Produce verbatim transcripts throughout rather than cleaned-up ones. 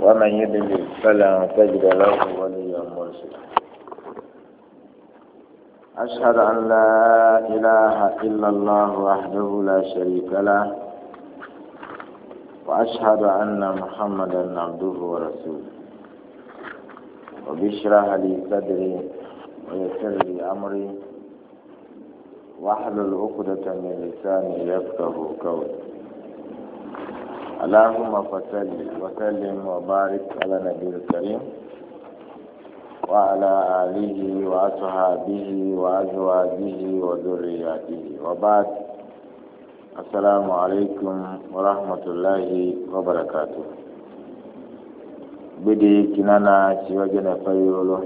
ومن يضلل فلا تجد له وليا مرشدا. أشهد أن لا إله إلا الله وحده لا شريك له وأشهد أن محمدا عبده ورسوله. وبشرح لي صدري ويسر لي أمري واحلل عقدة من لساني يفقه قولي. اللهم صل وسلم وبارك على النبي الكريم وعلى آله وأصحابه وأزواجه وذرياته وبعد. السلام عليكم ورحمة الله وبركاته. بدي كنانا شوجنا فيولو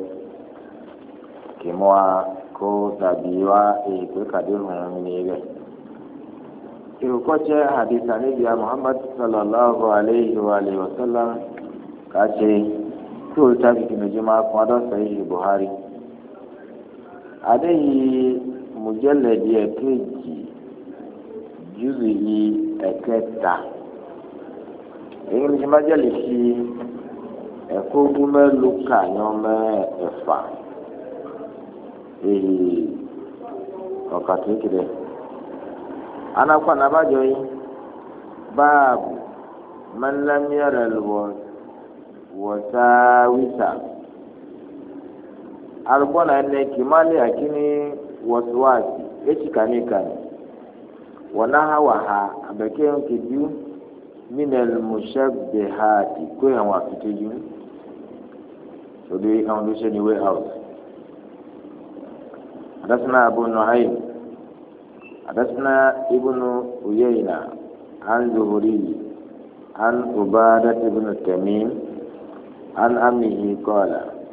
كموا كو تبيوا إيكو كديرهم منيره. Irukoche hadith anabi Muhammad sallallahu alaihi wa alihi wasallam kace to tabi kimejima kwa do sahih Buhari adeyi mujalladi ekeji juzi eketa eyi ni majali fi ekogun meluka yome efa eyi okati kide ana kwa nabajo yi babu man lam yara alwasawisa alikuwa ne kimali akini waswasi echi kanikani wanahawaha abeke kiju min almushabbihati ko yan wa fitiju so do an do sheni way out. Hadathana Abu Nu'aym حدثنا ابن عيينة عن زهري عن عبادة بن تميم عن أمه قال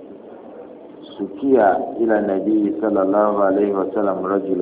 سكي إلى النبي صلى الله عليه وسلم رجل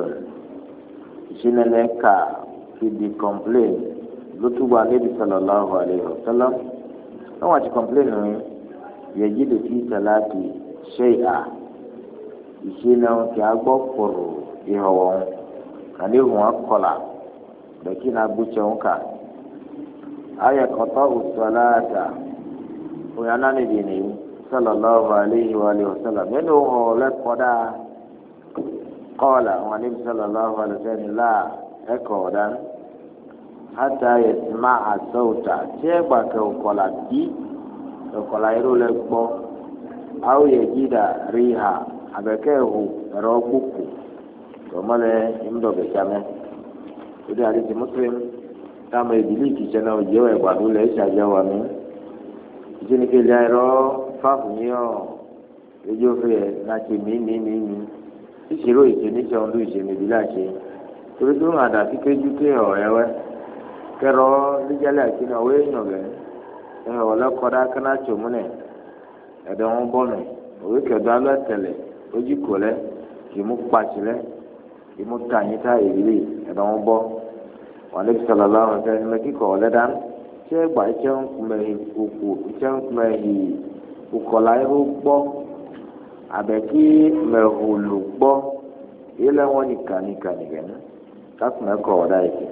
شننكا في the complaint لتوبة النبي صلى الله عليه وسلم نوع complaint يجد في صلاة شيئا يشينا كأغبر يهوون kani huwa kola lakini abuchonka aya qata usalata uyana ni dini sallallahu alayhi wa alihi wasallam neno ho le koda qala wa nabi sallallahu alayhi wasallam la ekodan hatta yasma'a sauta cheba ka kola di kola iro le gbo au yejida riha abekehu robuku male imdo bekame udi hadithi Muslim kama ibiliki chana ujewe kwa dule isha jawa mi jini kijairo fafu niyo ujofe na chimi mi mi mi ishiro ichini cha undu ichini bilache turidu ngada fike jute oyewe kero lijale akina we nyoge ehe wala koda kana chomune edon bonu owe kedala tele ojikole kimu pachile imutanyita ibili edon bo wale sallallahu alaihi wasallam kiko ledan che gba chen kume uku chen kume hi ukola iru gbo abeki mehulu gbo ile woni kanika nigen kasme ko oda ike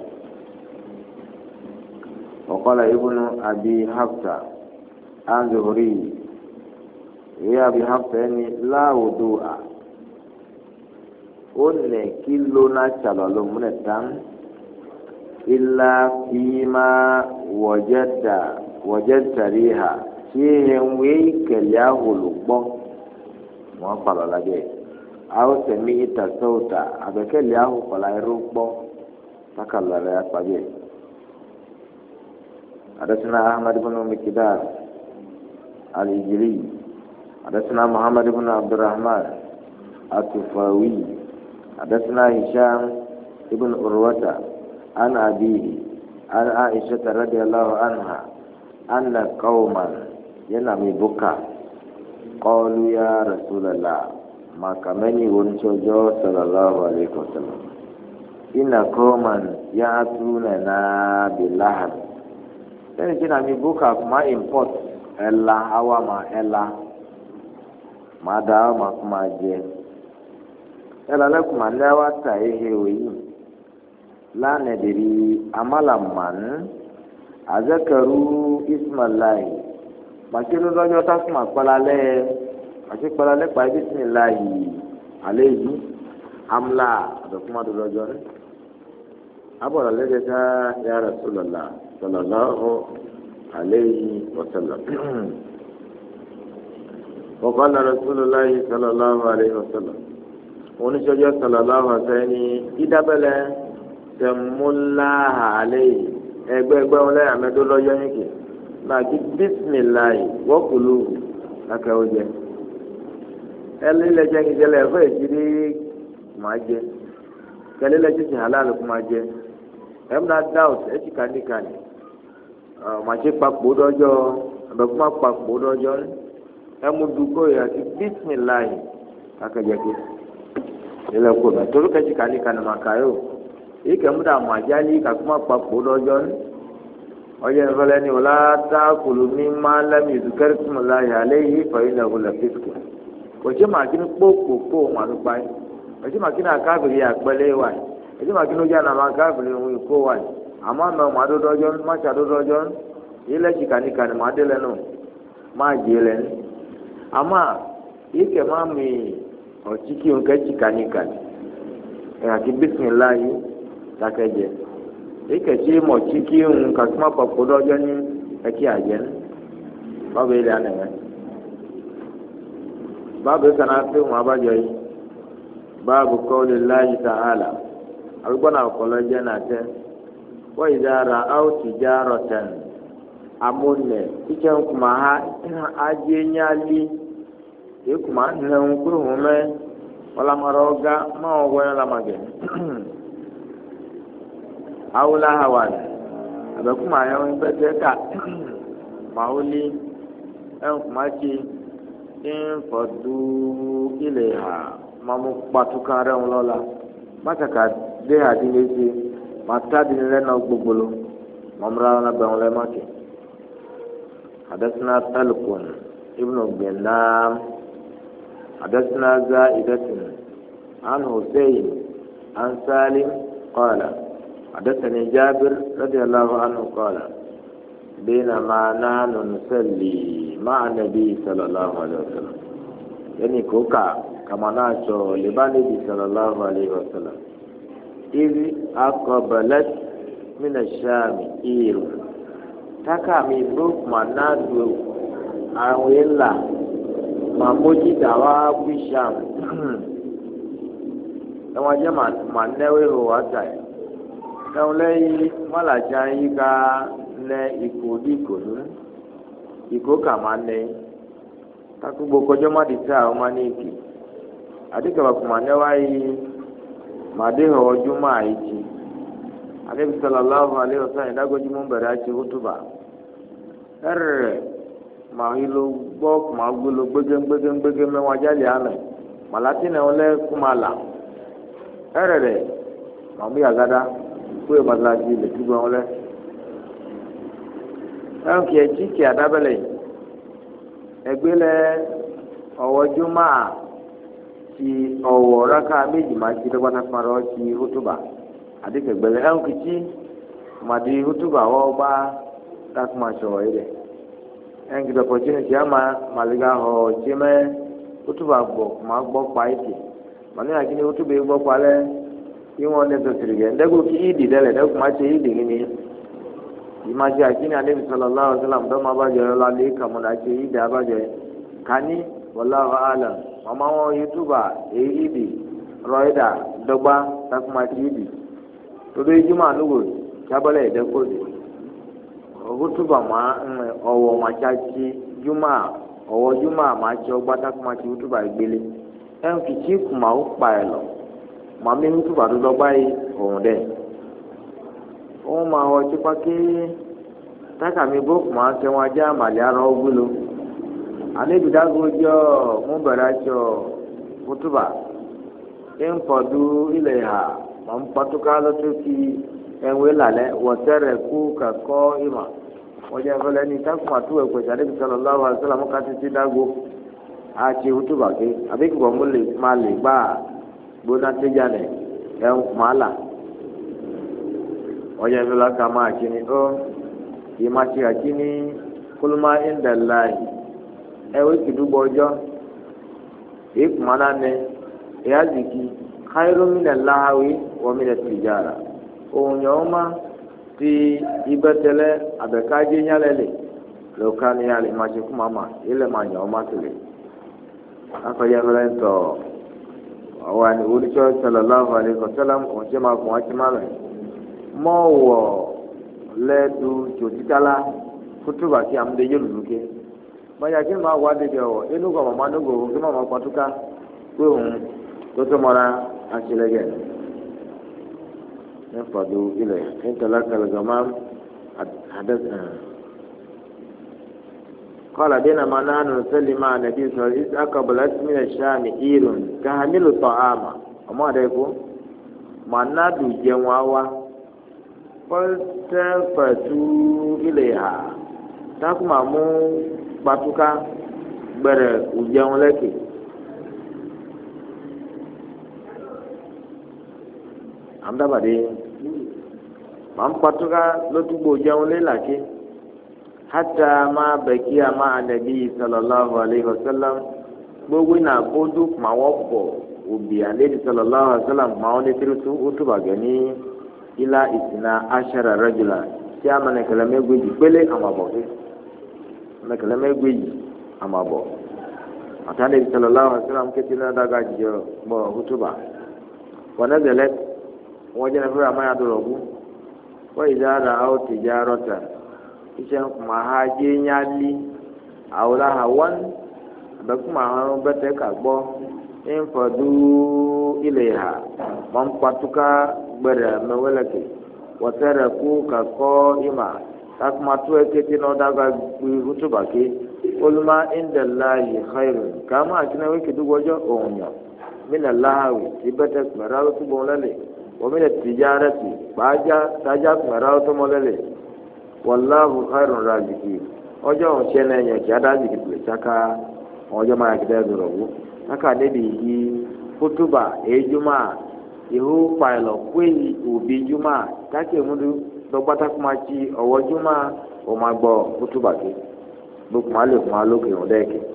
وقال ابن أبي حفصة عن زهري يا أبي حفصة يعني لا وضوء one kilo na chalolo munetan illa fima wajada wajadta riha chihe wei kelya hulugbo mo palo lage au semi ita sauta abekelya hu pala irugbo takallala ya paje. Hadatsana Ahmad ibn Mikdad al-Ijli hadatsana Muhammad ibn Abdurrahman at-Tufawi حدثنا هشام ابن عروة عن أبيه عن عائشة رضي الله عنها أن قوما ينامي بكى قالوا يا رسول الله ما كمني ونشوجو صلى الله عليه وسلم إن قوما يأتوننا باللحم then ينامي بكى ما import إلا أو ما إلا ما دعوا ما كما جه ẹlẹ́lẹ́kùn máa ń dáwà ta ehe òyìn lánàá dèrè amálàmánú azakaru ismailai màtí lọ́jọ́ tá fún àpàlálẹ́ màtí pàlálẹ́ pa ibi tí nìlá yìí alẹ́ yìí amúlá àdọ̀kúnmá tó lọ́jọ́ ní. abọ̀rọ̀ lẹ́gẹ̀ẹ́ ká ya Rasulullah sallallahu alayhi wa sallam. وقال رسول الله صلى الله عليه وسلم ونشجع صلى الله عليه وسلم إذا بلى سمو الله عليه ẹgbẹ́ ẹgbẹ́ wọn lẹ́yìn àmẹ́dọ́ lọ́jọ́ yín kì máa kí bísímìláì wọ́kùlù lákàwọ́ jẹ ẹlẹ́ lẹ́jẹ́ kí jẹ́lẹ̀ ẹ̀fọ́ ìṣirí máa jẹ kẹlẹ́ lẹ́jẹ́ kí halal kó máa jẹ ẹ̀mú náà dáwùt ẹ̀jì kàníkàní màá ṣe papò dọ́jọ́ ẹ̀bẹ̀kú máa papò dọ́jọ́ ẹ̀mú dùkọ́ yà kí bísímìláì lákàjẹ́ kí ilẹ̀ kó mẹ́ torí kẹ́jì kàníkàní máa kà yóò yìí kẹ́ mú dà mọ́ àjálí kàkú máa papò dọ́jọ́ ọjọ́ ìfọlẹ́ ni wọ́n láta kùlù ní máa lẹ́mí ìdúkẹ́rì fún mi láyé alẹ́ yìí fọyín náà wọlé fífò kò sí màkì ní kpókpókpó wọn ló pa yìí kò sí màkì ní akábìrì àgbẹ̀lẹ̀ wà yìí kò sí màkì ní ojú àná máa akábìrì òun ìkó wà yìí àmọ́ àná màá dó dọ́jọ́ má ṣe àdó dọ́jọ́ yìí lẹ́sìn kàníkàní màá dé lẹ́nu máa jẹ lẹ́nu àmọ́ yìí kẹ́ máa mi ọ̀tí kí òun kẹ́ tì kàníkàní ẹ̀ àti bísímìlá yìí dákẹ́jẹ́ ekeke mọtsi ki ŋu kakuma kpɔkpɔ dɔ dzɔ ni eki adzɛ nu babu yi la nɛmɛ babu yi kana fi ŋu aba dzɔ yi babu kɔli la yi ta ala abe gbɔna kɔlɔ dze na tɛ wɔyi dara awo ti dza rɔ tɛn amone titse ŋkuma ha adze nyali ekuma hɛ ŋkuru ŋu mɛ wɔlamarɔ ga ma wɔ wɛ lamagɛ awula hawan abekuma ayɔ ŋpɛtɛ ka mawuli ɛnkuma tsi ŋfɔdu ile ha mamu kpatu kan rɛ ŋlɔ la masaka de ha di n'esi mata di lɛ nɔ gbogbolo mamra la bɛ ŋlɛ ma ke hadasina talikun ibnu gbɛnam hadasina zaidatin an husein an salim qala حدثني جابر رضي الله عنه قال بينما نحن نصلي مع النبي صلى الله عليه وسلم يعني كوكا كما ناشو لبا النبي صلى الله عليه وسلم إذ أقبلت من الشام إير تكا من بوك ما نادو أويلا ما موجي دوا بشام لما جمع ما نوي هو أتاي ẹ̀hún lẹ́yìn mọ́làjà yìí ká lẹ ìkó bí ìkó ló ìkó kà máa lẹ kakugbo kọjọ́ má di tá àwọn máa ní ìkè àdìgbà kò máa nẹ́wá yìí màdé hàn ọjọ́ máa yìí ti àdébí sallallahu alaihi wasallam ìdágọ́jú mú bẹ̀rẹ̀ àti hútùbà ẹ̀rẹ̀ màá yìí ló gbọ́ kò máa gbé ló gbégbégbégbé mẹ́wàá jálè àmẹ́ màlátì náà lẹ́ kó máa là ẹ̀rẹ̀ rẹ̀ màá mú yàgádá kó yẹ masalasi le tu gbọ́n lẹ ẹn kì í ẹtí kì í adábẹ́lẹ̀ ẹgbẹ́ lẹ ọwọ́ jùmọ̀ ti ọwọ́ raka méjì máa ti dọ́gba náà fúnra ọ ti hótóbà àdékẹ̀gbẹ́ lẹ ẹn kì í tí màdì hótóbà wọ́ bá káfí máa sọ̀rọ̀ yìí lẹ ẹn kì í dọ̀pọ̀ tí ní ti àmà màlíkà ọ̀ tí mẹ́ hótóbà gbọ̀ máa gbọ́ pa ètè màlíkà kí ni hótóbà gbọ́ pa lẹ iwọn ne sotiri gɛ ndegu ki idi dɛ lɛ ne kuma tse idi ŋini ima tse akini alebi sallallahu alaihi wa sallam dɔm aba jɔ la le kamu na tse idi aba jɔ kani wallahu alam mama wɔn yutuba eyi idi rɔida dɔgba takuma tse idi todo ejuma nugo tsabɔlɛ yi dɛ ko de yutuba ma ŋmɛ ɔwɔ ma tsa tsi juma ɔwɔ juma ma tse ɔgba takuma tse yutuba gbele ɛnkitsi kuma wo kpa yɛ lɔ. Màmí ń túbà tó lọ́gbà yìí òun dẹ̀. Wọ́n máa wọ tipa ké tákàmì bókù máa ń kẹ́wọ́n ajá màlẹ́ ara ó gbúlo. Àníbìdágójọ́ mú bẹ̀rẹ̀ aṣọ kútùbà. Ń pọ̀dú ilẹ̀ ìhà mọ̀ ń pàtókà lọ́tọ́ kí ẹ̀wé lálẹ́ wọ̀tẹ́rẹ̀ kú kàkọ́ ìmọ̀. Wọ́n jẹ́ fẹ́lẹ́ ní tákùmá tó ẹ̀kọ́ ìṣàdébí sallallahu alaihi wasallam ká títí dágó. Àti kútùbà ké àbíkùbọ̀ mú lè máa lè gbà gbóná tẹjá nẹ ẹ màálà ọjà ìfẹlẹ ká máa kí ni ó kì í máa ṣe àkí ní kuluma indallahi ewe kidubo ọjọ́ ikumana ne yaziki khairu minallahi wa minat-tijara ohun yoma ti ibetele abekaje nyalele lokani yale maji kumama ile manya oma tele akaya valento awani ulicho sallallahu alaihi wasallam onjema kwa chimala mowo ledu chotitala kutuba ki amde yoluke maya ki ma wa de jo enu ko mama no go ki mama patuka ko hun to to mara achilege ne fadu ile intalaka al-gamam hadath قال بينما نحن نصلي مع النبي صلى الله عليه وسلم أقبلت من الشام إير تحمل طعاما وما ديكو ما نادو جمعوا فالتفتوا إليها تاكما مو باتوكا بره وجاون لكي amda bade mam patuka lotubo jawle lake hatta ma bakiya ma annabi sallallahu alaihi wasallam gbogbo na bodu ma wopo obi annabi sallallahu alaihi wasallam ma woni tirutu utuba gani ila isna ashara rajula ti amana kalame gbeji pele amabo na kalame gbeji amabo atane sallallahu alaihi wasallam ketina daga jiyo bo utuba wana zalat wajana fura ma ya dorogu wa idza ra'aw tijaratan iṣẹ́ kuma ha jẹ́ nyali àwòrán àwọn abẹ́kùnmá àwọn bẹ́tẹ̀ kà gbọ́ ńfọdú ilẹ̀ ha wọ́n pàtúkà gbẹ̀rẹ̀ mẹ́wẹ́lẹ́kẹ̀ wọ́tẹ́rẹ̀ kú kakọ́ ìmà takumatu ekete náà dàgbà gbé hútùbàkì olùmọ̀ ìndẹ̀lá yìí xayiru kàmú àkínnáwó kìdúgbọ́jọ́ òun yàn mínà láhàwì tí bẹ́tẹ̀ kùmẹ̀rẹ́ àwọn tó bọ̀ lẹ́lẹ̀ wọ́n mínà tìjárẹ́tì bàájá tájà kùmẹ̀rẹ́ àwọn tó mọ́ lẹ́lẹ̀. Wallahu khairun raziki ojo on chene nya ki adaji ki ple chaka ojo ma ki da dorogu aka de bi yi kutuba ejuma ihu pailo kwe obi juma take mudu do pata kuma chi owo juma o ma gbo kutuba ki bu kuma le kuma lo ki on de ki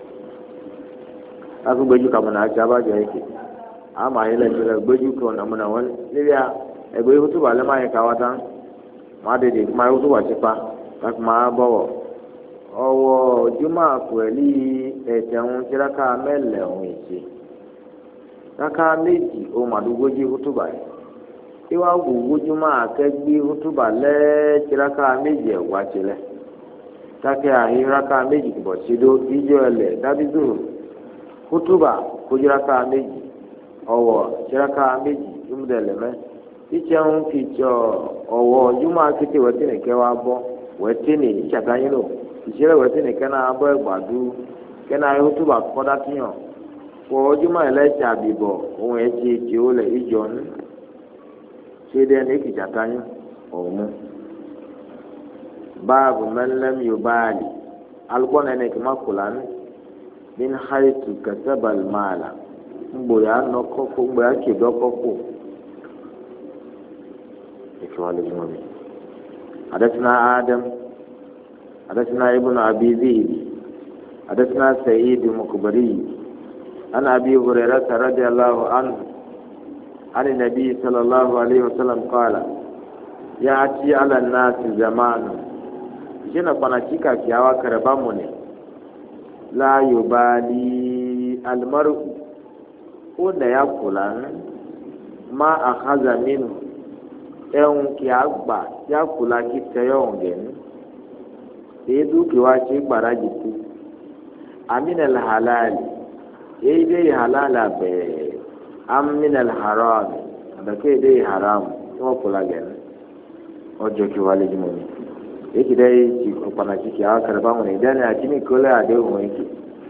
aku gbeju ka mana cha ba je ki ama ile ile gbeju ko na muna won niya e gbe kutuba le ma ka watan ma dede ma yóò tó wà sípa láti máa bọ̀wọ̀ ọwọ́ jùmọ̀ àpòẹ́lì ẹ̀tẹ̀hún tíráká mẹ́lẹ̀ ọ̀hún èsì ráká méjì ohun àdúgbòjì hútùbà yìí ìwà gbogbo jùmọ̀ àkẹ́gbé hútùbà lẹ́ tíráká méjì ẹ̀wà tilẹ̀ tákẹ́ àhí ráká méjì bọ̀ sídó ìjọ ẹlẹ̀ dábìdò hútùbà kójú ráká méjì ọwọ́ tíráká méjì ìmúdẹ̀lẹ̀mẹ́ ìtsẹ̀hún kìtsọ̀ ọwọ́ jùmọ̀ akété wẹ́tẹ́nì kẹ́ wa bọ́ wẹ́tẹ́nì ìtsàkányé lò ìtsẹ̀lẹ̀ wẹ́tẹ́nì kẹ́ náà bọ́ ẹgbàdú kẹ́ náà yóò tó bá kọ́dá tìyàn kọ́ jùmọ̀ ẹlẹ́tsẹ̀ àbíbọ̀ ohun ẹ̀tsẹ̀ tí ó lẹ̀ ìjọ ní ṣẹ́dẹ́ ní ìkìtsàkányé ọ̀mú. báàbù mẹ́lẹ́m yóò báàlì alùpùpù nẹ́nẹ́ kì má kùlá ní bí ní hàìtù kẹsẹ́bàlì máàlà ńgbòyà nọkọ́kọ́ ńgbòyà kìdọ́kọ́kọ́. حدثنا آدم حدثنا ابن أبي ذئب حدثنا سعيد المقبري عن أبي هريرة رضي الله عنه عن النبي صلى الله عليه وسلم قال يأتي على الناس زمان جنا فنشيكا كياوا كرباموني لا يبالي المرء ولا يأكل ما أخذ منه ẹ̀hún kì á gbà tí a kù la kí tẹ́yọ̀ ọ̀gẹ̀ ní. èyí dúkìá wa ṣe gbàrà jìkú. aminal halal èyí dé halal abẹ́ aminal haram àbẹ̀kẹ́ èdè haram tí wọ́n kù la gẹ̀ ní. ọjọ́ kí wàá lè jùmọ̀ ní. èyí kì í dẹ́ ti ọ̀pànà tí kì á kẹrẹ báwọn ní ìdáni àti ní ìkólẹ̀ àdéhùn èkì.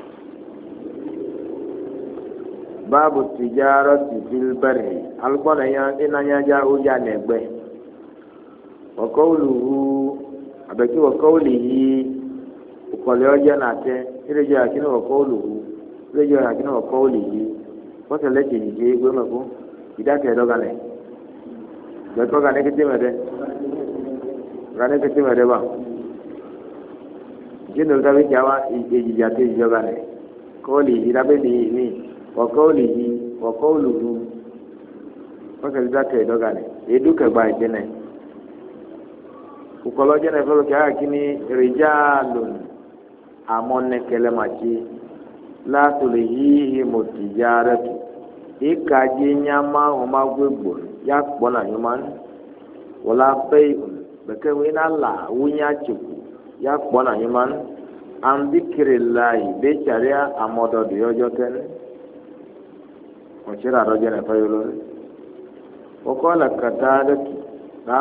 báàbù tìjárọ̀ ti filbẹ̀rẹ̀ alùpùpù ìnáyájá ọjà nẹ̀gbẹ́ wọ́kọ́wùlùhù àbẹ̀kí wọ́kọ́wùlìhì ìkọ̀lẹ̀ ọjà nàtẹ́ ìrẹ́jọ́ àkínú wọ́kọ́wùlùhù ìrẹ́jọ́ àkínú wọ́kọ́wùlìhì wọ́tẹ̀lẹ̀ tì nìjẹ́ ìgbé mẹ́kú ìdákẹ́ ẹ̀dọ́gànẹ̀ bẹ̀kọ́ gànẹ́ kété mẹ́rẹ́ gànẹ́ kété mẹ́rẹ́ bá jino gabe jawa eji jate joga ne koli irabe ni ni wa qawlihi wa qawluhu fakal zaka doga ne eduka ba jene ukolo jene folo kya kini rijalun amone kelemachi la tulihi mutijaratu ikaji nyama homa gwegbo ya kpona nyuman wala bayun bekewe na la wunya chuku ya kpona nyuman an dhikrillahi be charia amodo di ojoten o chira roje ne fayolo o kola katada na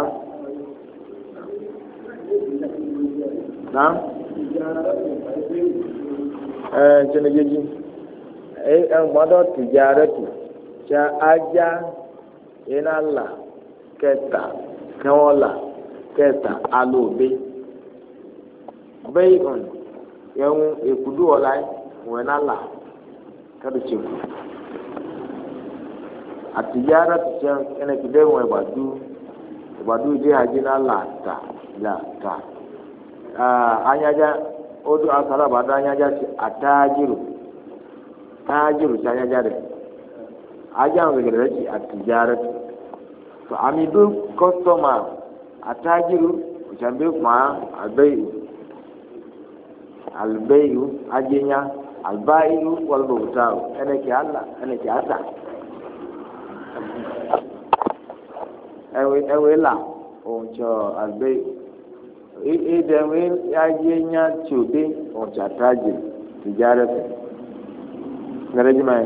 na eh jenejeji eh amodo tijaratu cha aja ina la kẹta kẹwọla kẹta alobe bẹyìí yẹn ekudu ọla wọn ala kẹdùtseku atijara tìṣẹ ẹnẹkìdẹ wọn ìgbàdu ìgbàdu ìdí hajj n'ala ta la ta aa anyadza odo asalabada anyadza ti ataajiru taajiru ti anyadza dẹ adza wọn gẹgẹdẹ ti atijara ti. So ami do customer atajiru uchambe ma albayu albayu ajenya albayu wal bawtau ene ki alla ene ki ata ewe ewe la oncho albayu e e de we ajenya chube oncho atajiru tijarate ngaraji mai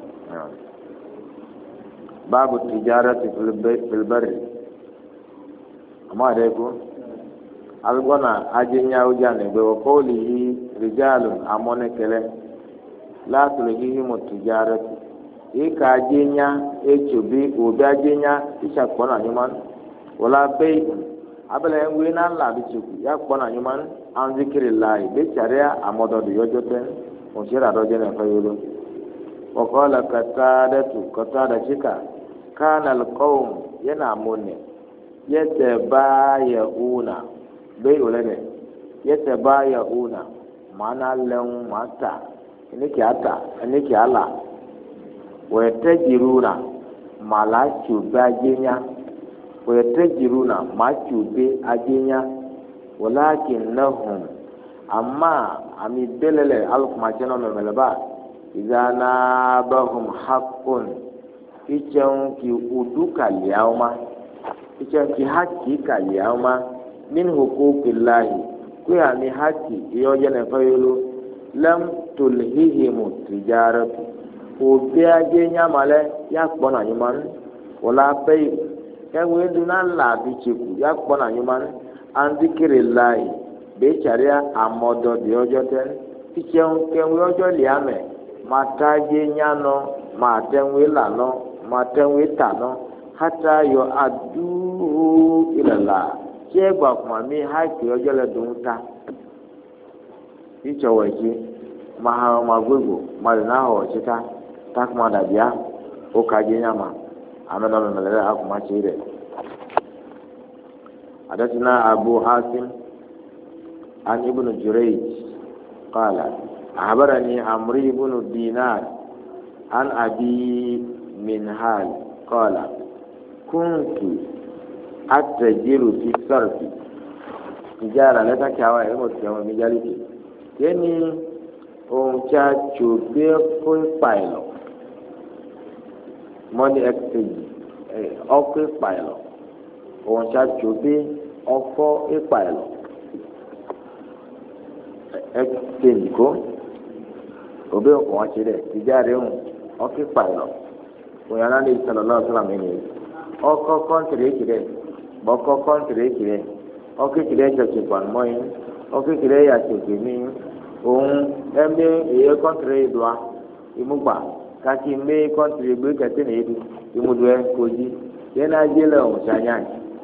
babu tijarati fil barri amma dai ko algona ajinya ujane be wa qawlihi rijalun amone kele la tulhihi mutijarati ika ajinya echubi obi ajinya isha kpona nyuman wala bay abala engwe na la bichuku ya kpona nyuman an zikrillah be charia amodo do yojoten o shira doje na fayolo wa qala katadatu katada chika kana alqawm yana munne yatabayuna bai ulane yatabayuna mana lan mata niki ata niki ala wa yatajiruna malachu bajenya wa yatajiruna machu be ajenya walakinnahum amma ami belele alkuma cheno memeleba idana bahum haqqun ichan ki uduka liyauma ichan ki haki ka liyauma min huquqillahi kuya ni haki iyoje na fayulu lam tulhihimu tijaratu obiaje nyamale ya kpona nyuman wala pay ewe duna la bichiku ya kpona nyuman andikirillahi be charia amodo di ojoten ichan kenwe ojo liame mataje nyano matenwe lano matenwe tano hata yo adu ilala chegba kuma mi haki ojole dunta icho weji maha magwego malina ho chita takma da bia o kaje nyama amena memele akuma chire adatina abu hasim an ibn jurayj qala ahbarani amri ibn dinar an abi min hal qala kuntu atajiru fi sarfi ijara leta kyawa emo kyawa mijaliki yeni on cha chobe ko pailo money exchange eh oko pailo on cha chobe oko e pailo exchange ko obe ko achire ijare un oko pailo oyana ni sallallahu alaihi wasallam ni oko country kire boko country kire oko kire chachi pan moyin oko kire ya chachi mi ohun eme eye country doa imugba kaki me country gbe kete ni edu imudu e koji yena jele o sanya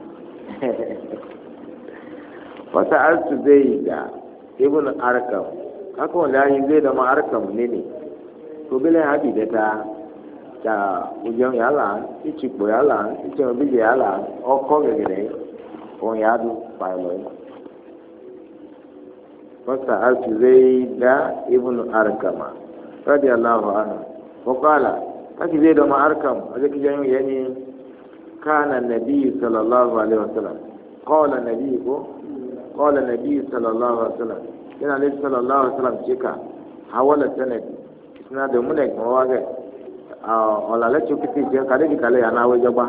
wata altu zaida ibn arkam ako la yin zaida ma arkam ne ne to bele habi data ta ujo yala ichipo yala icho bi yala oko gegere on yadu pailo فسألت زيد ابن أركم رضي الله عنه وقال أكي زيد ما أركم أذكي يعني كان النبي صلى الله عليه وسلم قال النبي قال النبي صلى الله عليه وسلم كان النبي صلى الله عليه وسلم شكا حول السند إسنا دمونك مواقع ولا لا تشوكتي جاء كالي كالي أنا وجبا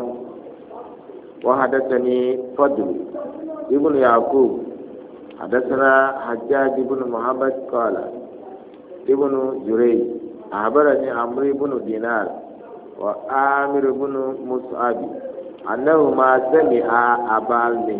وحدثني فضل ابن يعقوب حدثنا حجاج بن محمد قال ابن جريج أخبرني عمرو بن دينار وآمر بن مصعب أنهما سمع أبا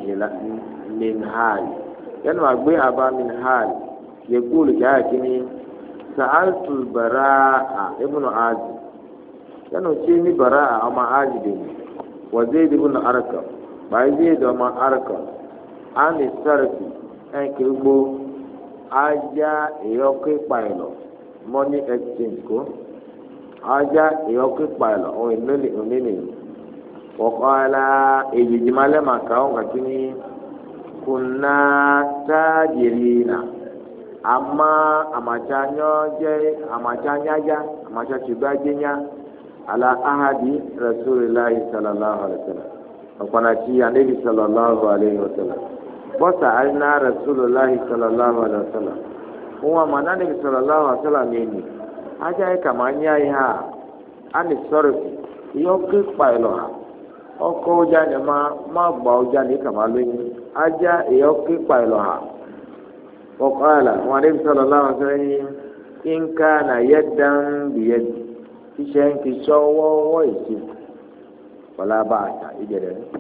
منهال كانوا أقبل أبا منهال يقول كاكني سألت البراء ابن عازب كانوا شيني براء أما عازب وزيد بن أركم وزيد وما أركم عن السرق ẹnkì gbó ajá ìyọkí pàìlọ money exchange kó ajá ìyọkí pàìlọ ohun ìmẹ́lẹ̀ òmìnir wọ́kọ́lá èyíjì malẹ́ màkà ọ̀hún kàkí ní kùnà tájìrì nà àmà àmàtsányọ́ jẹ́ àmàtsányájá àmàtsátìgbájẹ́nyá àlà ahadi rasulillahi sallallahu alayhi wa sallam ọ̀pọ̀nàtì anabi sallallahu alayhi wa sallam. Bọ́sà àìná Rasulullahi sallallahu alaihi wa sallam. Wọ́n àmà náà níbi sallallahu alaihi wa sallam yẹn ni. Ajá yìí kà máa ń yá yìí hà. A ní sọ̀rọ̀ sí. Iye ọkọ̀ ìpa ìlọ hà. Ọkọ̀ ọjà ni máa máa gbà ọjà ní kà máa lóyún. Ajá iye ọkọ̀ ìpa ìlọ hà. Ọkọ̀ àlà wọn níbi sallallahu alaihi wa sallam yẹn. Nka na yẹ dán bìyẹn. Iṣẹ́ ń kì í sọ wọ́wọ́ ìṣe. Wọ́lá bá àṣà ìjẹ̀dẹ̀ ní.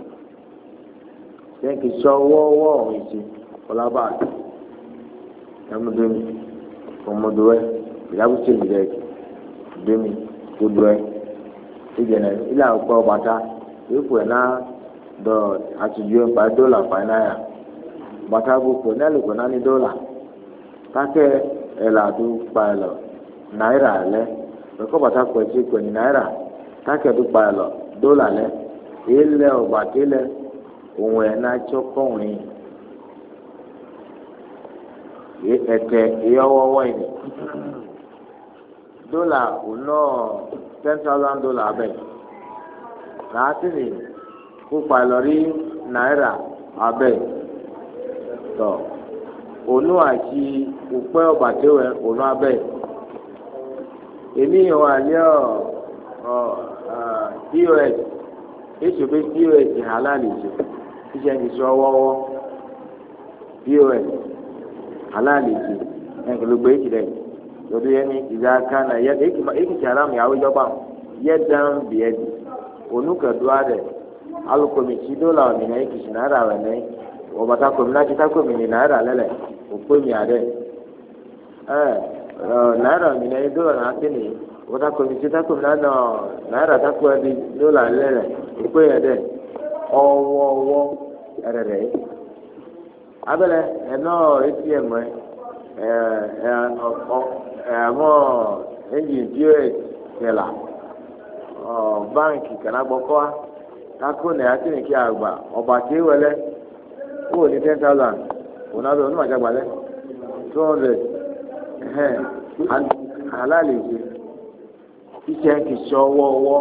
Sẹ́ńkì sọ́wọ́wọ́ ọ̀hún ìṣe ọlábà ẹ̀múdómi ọmọdúwẹ́ ìyàbùsẹ̀ ìrẹ̀ dómi kódúwẹ́ ìjẹ̀nẹ̀ ilé àkọ́ bàtà ìfò ẹ̀ náà dọ̀ àtúndì ẹ̀pà dọ́là fàìnáyà bàtà gbogbo ẹ̀ náà lè kọ́ náà ní dọ́là kákẹ́ ẹ̀là tó pa ẹ̀ lọ náírà lẹ́ ẹ̀kọ́ bàtà pọ̀ ẹ̀ tí pẹ̀ ní náírà kákẹ́ tó pa ẹ̀ lọ dọ́là lẹ́ èyí lẹ́ ọ̀bàtẹ́ lẹ́ òun ẹ̀ náà tsọ́ kọ́wìn ẹ̀tẹ̀ ìyọ́wọ́wọ́ yìí dọ́là ònà ten thousand dollar abẹ́ láti ní kópa lọ́rí náírà abẹ́ tọ́ ònà àti òpẹ́ ọ̀bàtẹ́wẹ̀ ònà abẹ́ èmi ìwà ní ọ̀ ọ̀ pos èso pé pos halali ṣe iṣẹ́ ti sọ wọ́wọ́ pos halali ṣe ẹnìkan ló gbé èkì rẹ̀ lọ́dún yẹn ní ìdá kánà yẹ èkì tí aráàmù yàwó ìjọba yẹ dán bìẹ́dì onúkẹ̀dúrà rẹ̀ alùpùpù dọ́là òmìnira èkì sí náírà rẹ̀ ní ọ̀bàtà kòmìnira ti tá kòmìnira náírà lẹ́lẹ̀ òpó mi àdẹ́ ẹ̀ náírà òmìnira dọ́là náà ti nìyí ọ̀bàtà kòmìnira ti tá kòmìnira náírà tá kò ẹbí dọ́là lẹ́lẹ̀ òpó yẹn dẹ́ ọwọ́wọ́ ẹ̀rẹ̀rẹ̀ yìí abẹ́lẹ̀ ẹ̀nà atm ẹ̀ ẹ̀ ẹ̀mọ́ ẹ̀njìn tí ó kẹlà báńkì kànágbọ́kọ́ kakó nà yàtí ní kí àgbà ọba tí wẹlẹ kó o ní ten thousand kò náà bẹ onímọ̀ àjàgbá lẹ two hundred halali ṣe iṣẹ́ kì í ṣe ọwọ́ọwọ́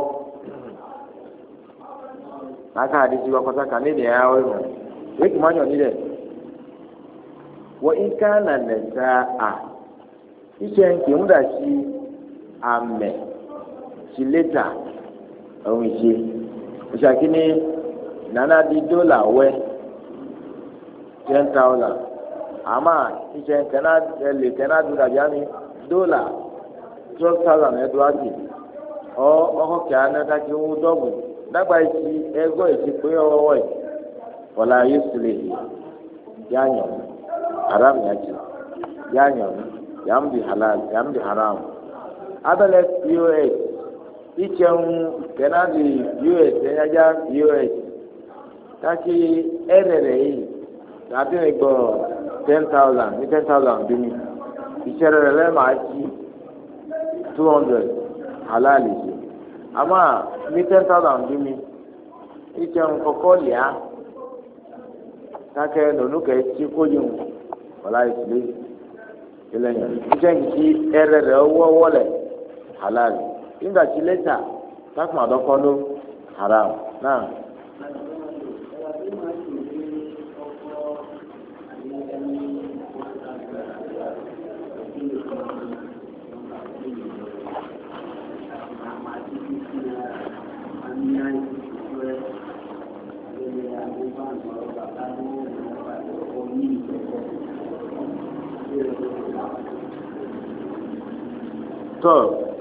n'aka àdìsí wa kọ́sáka ní ìdíyà ẹ̀rọ ìmọ̀ wọ́n kì í máa yàn nílẹ̀ wọ́n ká nà nẹ̀ta à iṣẹ́ kì í múdà sí àmẹ̀ sí lẹ́tà ọ̀hún ìṣe ìṣàkíní nana di dọ́là wẹ́ ten thousand àmà iṣẹ́ kẹ́nà lè kẹ́nà dùn dàbí àmì dọ́là twelve thousand ẹ̀dùn àti ọ ọkọ̀ kí a náà kájí owó dọ́gùn dàgbà ìsì ẹgbọ́ ìsì pé ọwọ́ ẹ̀ wọlé ayé sílẹ̀ yá yàn haram yá jì yá yàn yàm di halal yàm di haram abẹ́lẹ̀ pos ìtsẹ̀hún kẹ́nà di pos ẹ̀yájá pos kájí ẹ̀rẹ̀rẹ̀ yìí tàbí ní gbọ́ ten thousand ní ten thousand bí mi ìtsẹ̀rẹ̀ rẹ̀ lẹ́ẹ̀ máa ti two hundred halal yìí àmà ní ten thousand bí mi ìtsẹ̀hún kọ́kọ́ lìá kákẹ́ nínú kẹ́ tí kóyún wọlá ìsìlẹ̀ ìlẹ̀yìn iṣẹ́ kìí ẹrẹ rẹ̀ ọwọ́ wọlẹ̀ halal nígbà tí lẹ́tà tákùn àdọ́kọ́ ló haram náà. tọ́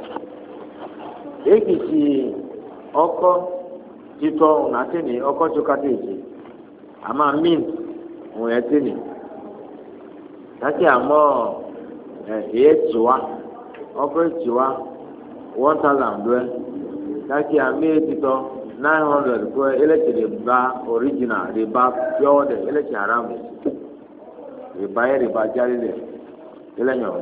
ekiti ọkọ titọ nàtẹni ọkọ tó kàtẹ èjì àmà mint òun yẹn tẹni láti àmọ ẹ èyẹ tiwa ọkọ tiwa one thousand dọẹ láti àmì titọ nine hundred kọ ẹlẹtì lè ba original lè ba pure dẹ ẹlẹtì haram lè ba yẹ lè ba jáde dẹ ẹlẹnyọ.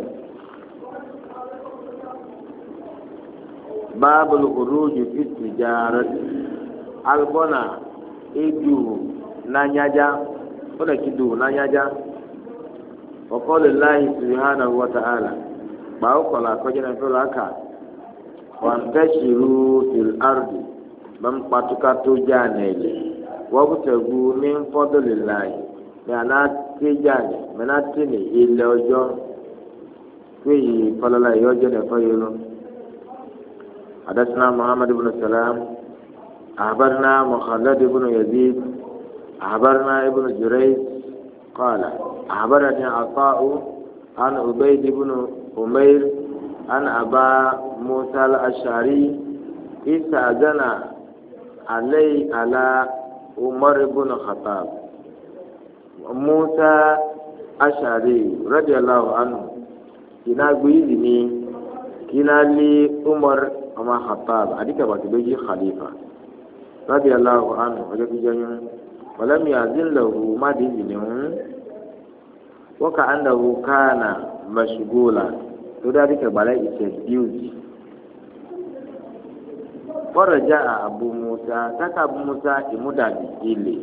باب الخروج في التجارة البنا إدو نانياجا ولا كدو نانياجا وقال الله سبحانه وتعالى باوكو لا كوجنا فلاكا وانتشروا في الأرض من قطكاتو جانيلي وابتغوا من فضل الله يعني تجاني من أتني إلا وجو في فلا يوجد فيلون. حدثنا محمد بن سلام أخبرنا مخلد بن يزيد أخبرنا ابن جريج قال أخبرني عطاء عن عبيد بن أمير عن أبا موسى الأشعري استأذن علي على عمر بن الخطاب موسى الأشعري رضي الله عنه كنا بيدني كنا لي عمر أما خطاب أديك باتبجي خليفة رضي الله عنه وجب جنون ولم يأذن له ما دينهم وكأنه كان مشغولا وذلك بلاء السجود فرجع أبو موسى تك أبو موسى إمداد إلي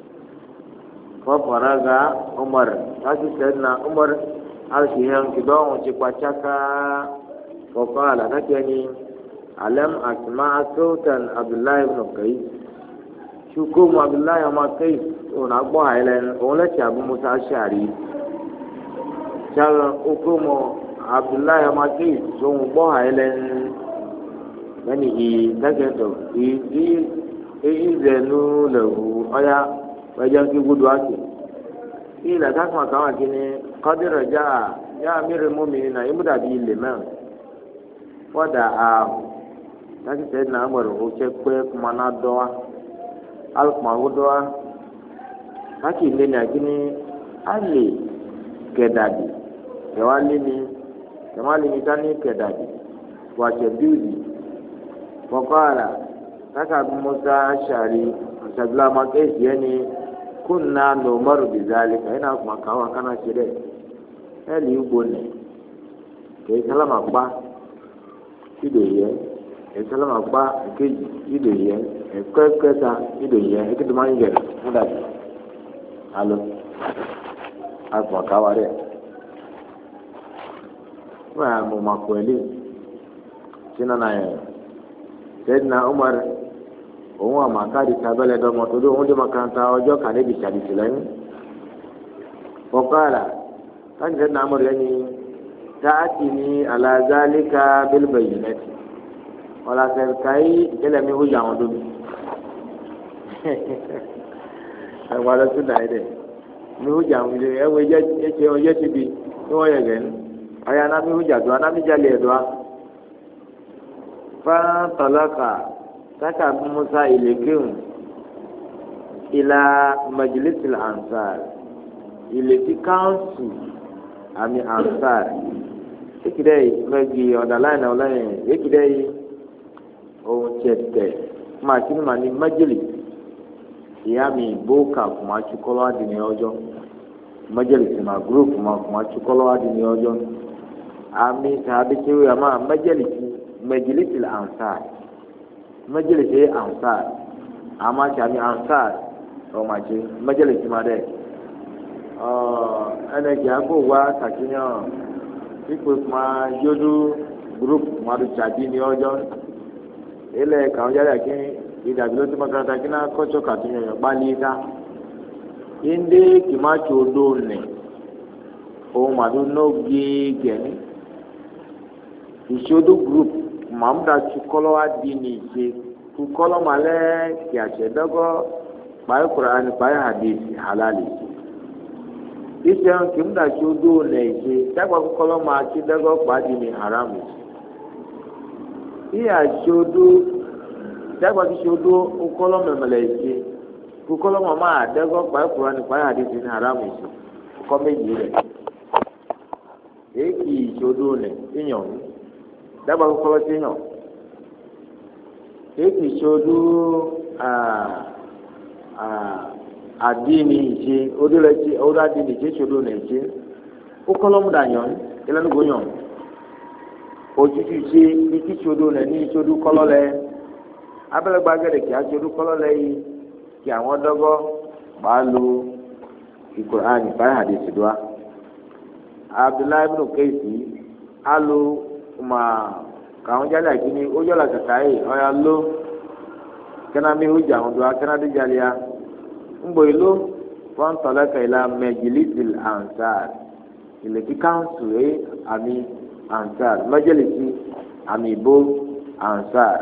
ففرغ عمر لكن سيدنا عمر الشيخ كدوم تقوى وقال نكني ألم أسمع صوتا عبد الله بن قيس شكوم عبد الله بن قيس ونقبوا إلى أولئك أبو موسى الأشعري شال أكوم عبد الله بن قيس ونقبوا إلى يعني إيه نكتو إيه إيه إيه زنو له أيا وجن في بدواتي إيه لا تسمع كمان كني قد رجع يا أمير المؤمنين يمدى بيه لمن ودعاه láti sẹ́yìn náà gbọ́dọ̀ kó tsẹ́ pé kuma náà dọ́ wa alùpùpù àwọn dọ́ wa láti ilé ní akíní alè kẹ̀dàdì kẹwàá lé ní kẹwàá lé ní sani kẹ̀dàdì wàtsẹ̀ bíìlì kọ́kọ́ àrà láti àbúmọ́sá aṣàrí ọ̀sàdúrà mákèsì ẹni kó nà lọ mọ́rù bìzálì kẹ́hìn náà kùmà káwọn kánà ṣe dẹ̀ ẹ̀ lè gbó nẹ̀ kẹ́hìn sálámà pa ìdè yẹ. Ìsọlọ́mà gba ìkejì ìdè yẹ ẹ̀kọ́ kẹta ìdè yẹ ẹ̀kẹ́tù máa ń yẹ múdàbí alo agbọ̀n àkáwá rẹ̀ wọ́n yà mọ̀ mà pọ̀ ẹ̀lẹ́ sínú náà yẹ sẹ́dínà Umar òun àmà káàdì sábẹ́lẹ̀ dọ́mọ tó dé òun dé makanta ọjọ́ kan níbi ìṣàdìsí lẹ́yìn wọ́kàlà káàdì sẹ́dínà Umar yẹn ni táàtì ní alazalika bílbẹ̀yìn nẹ́tì. Wala serkai jele mi hu yang dulu. Wala tu dah ada. Mi hu yang ni, eh wajah eh wajah tibi, tu wajah kan. Ayah nabi hu jadu, nabi jali dua. Fa talaka, taka Musa ilekum ila majlis al ansar. Ileki council, ami ansar. Ikidai lagi ada lain ada lain. Ikidai ohun tí ẹ tẹ máa kí ni màá ní májèlé ìyá mi bóòkà kò máa tún kọ́lọ́ àdì ní ọjọ́ májèlé sì máa gúrúùpù máa kò máa tún kọ́lọ́ àdì ní ọjọ́ àmì tàbí tí ó yà máa májèlé sí májèlé sí ansar májèlé sí ansar àmà tí àmì ansar ọ̀ máa ṣe májèlé sí máa dẹ̀ ọ̀ ẹnìkì àgbo wá kàkínyàn ikpe kuma yodo group madu tsabi ni ọjọ́ ilẹ̀ kàwọn jáde kí ìdàbí ló ti makaranta kí náà kọ́tsọ́ kàtúnyọ̀ yọ̀ kpali ta inde kìma tso do nẹ ohun madu n'oge gẹ̀ẹ́ni ìṣodo group mamuda tsu kọ́lọ́ wa di ni ìṣe tu kọ́lọ́ ma lẹ́ kí àtsẹ̀ dọ́gọ́ kpayi kurani kpayi hadith halali ìṣe kìmuda tso do nẹ ìṣe dàgbà kọ́lọ́ ma tsi dọ́gọ́ kpayi di ni haram ìṣe ìyà tsodo dàgbà tsodo kọ́lọ́ mẹmẹlẹ ìṣe tu kọ́lọ́ ma ma dọ́gọ́ kpayi kurani kpayi hadith ni haram ìṣe kọ́ méjì rẹ̀ èkì ìṣodo nẹ ìyàn dàgbà kọ́lọ́ ti yàn èkì ìṣodo àdínì ìṣe odúlẹ̀tì ọdún àdínì ìṣe ìṣodo nẹ ìṣe ó kọ́lọ́ mú dà yàn ìlànà yàn òtútù ṣe ìkí ìṣodo nẹ ní ìṣodo kọ́lọ́ lẹ abẹ́lẹ́gba gẹ̀dẹ̀ kí aṣodo kọ́lọ́ lẹ yìí kí àwọn dọ́gọ́ bàá lo ìkùránì báyìí hadith dùá. Abdullahi bin Kaisi alu ma kàwọn jáde àkíní ó yọ̀lá kàkà yìí ọ̀yà ló kẹ́nà mi ò jà wọn do akẹ́nà dé jalè ya ńgbò ìlú wọn tọ̀lẹ́ kẹ́lá mẹ́jìlísì ansar ìlẹ̀kí káńsù ẹ̀ àmì ansar mẹ́jìlísì àmì ìbò ansar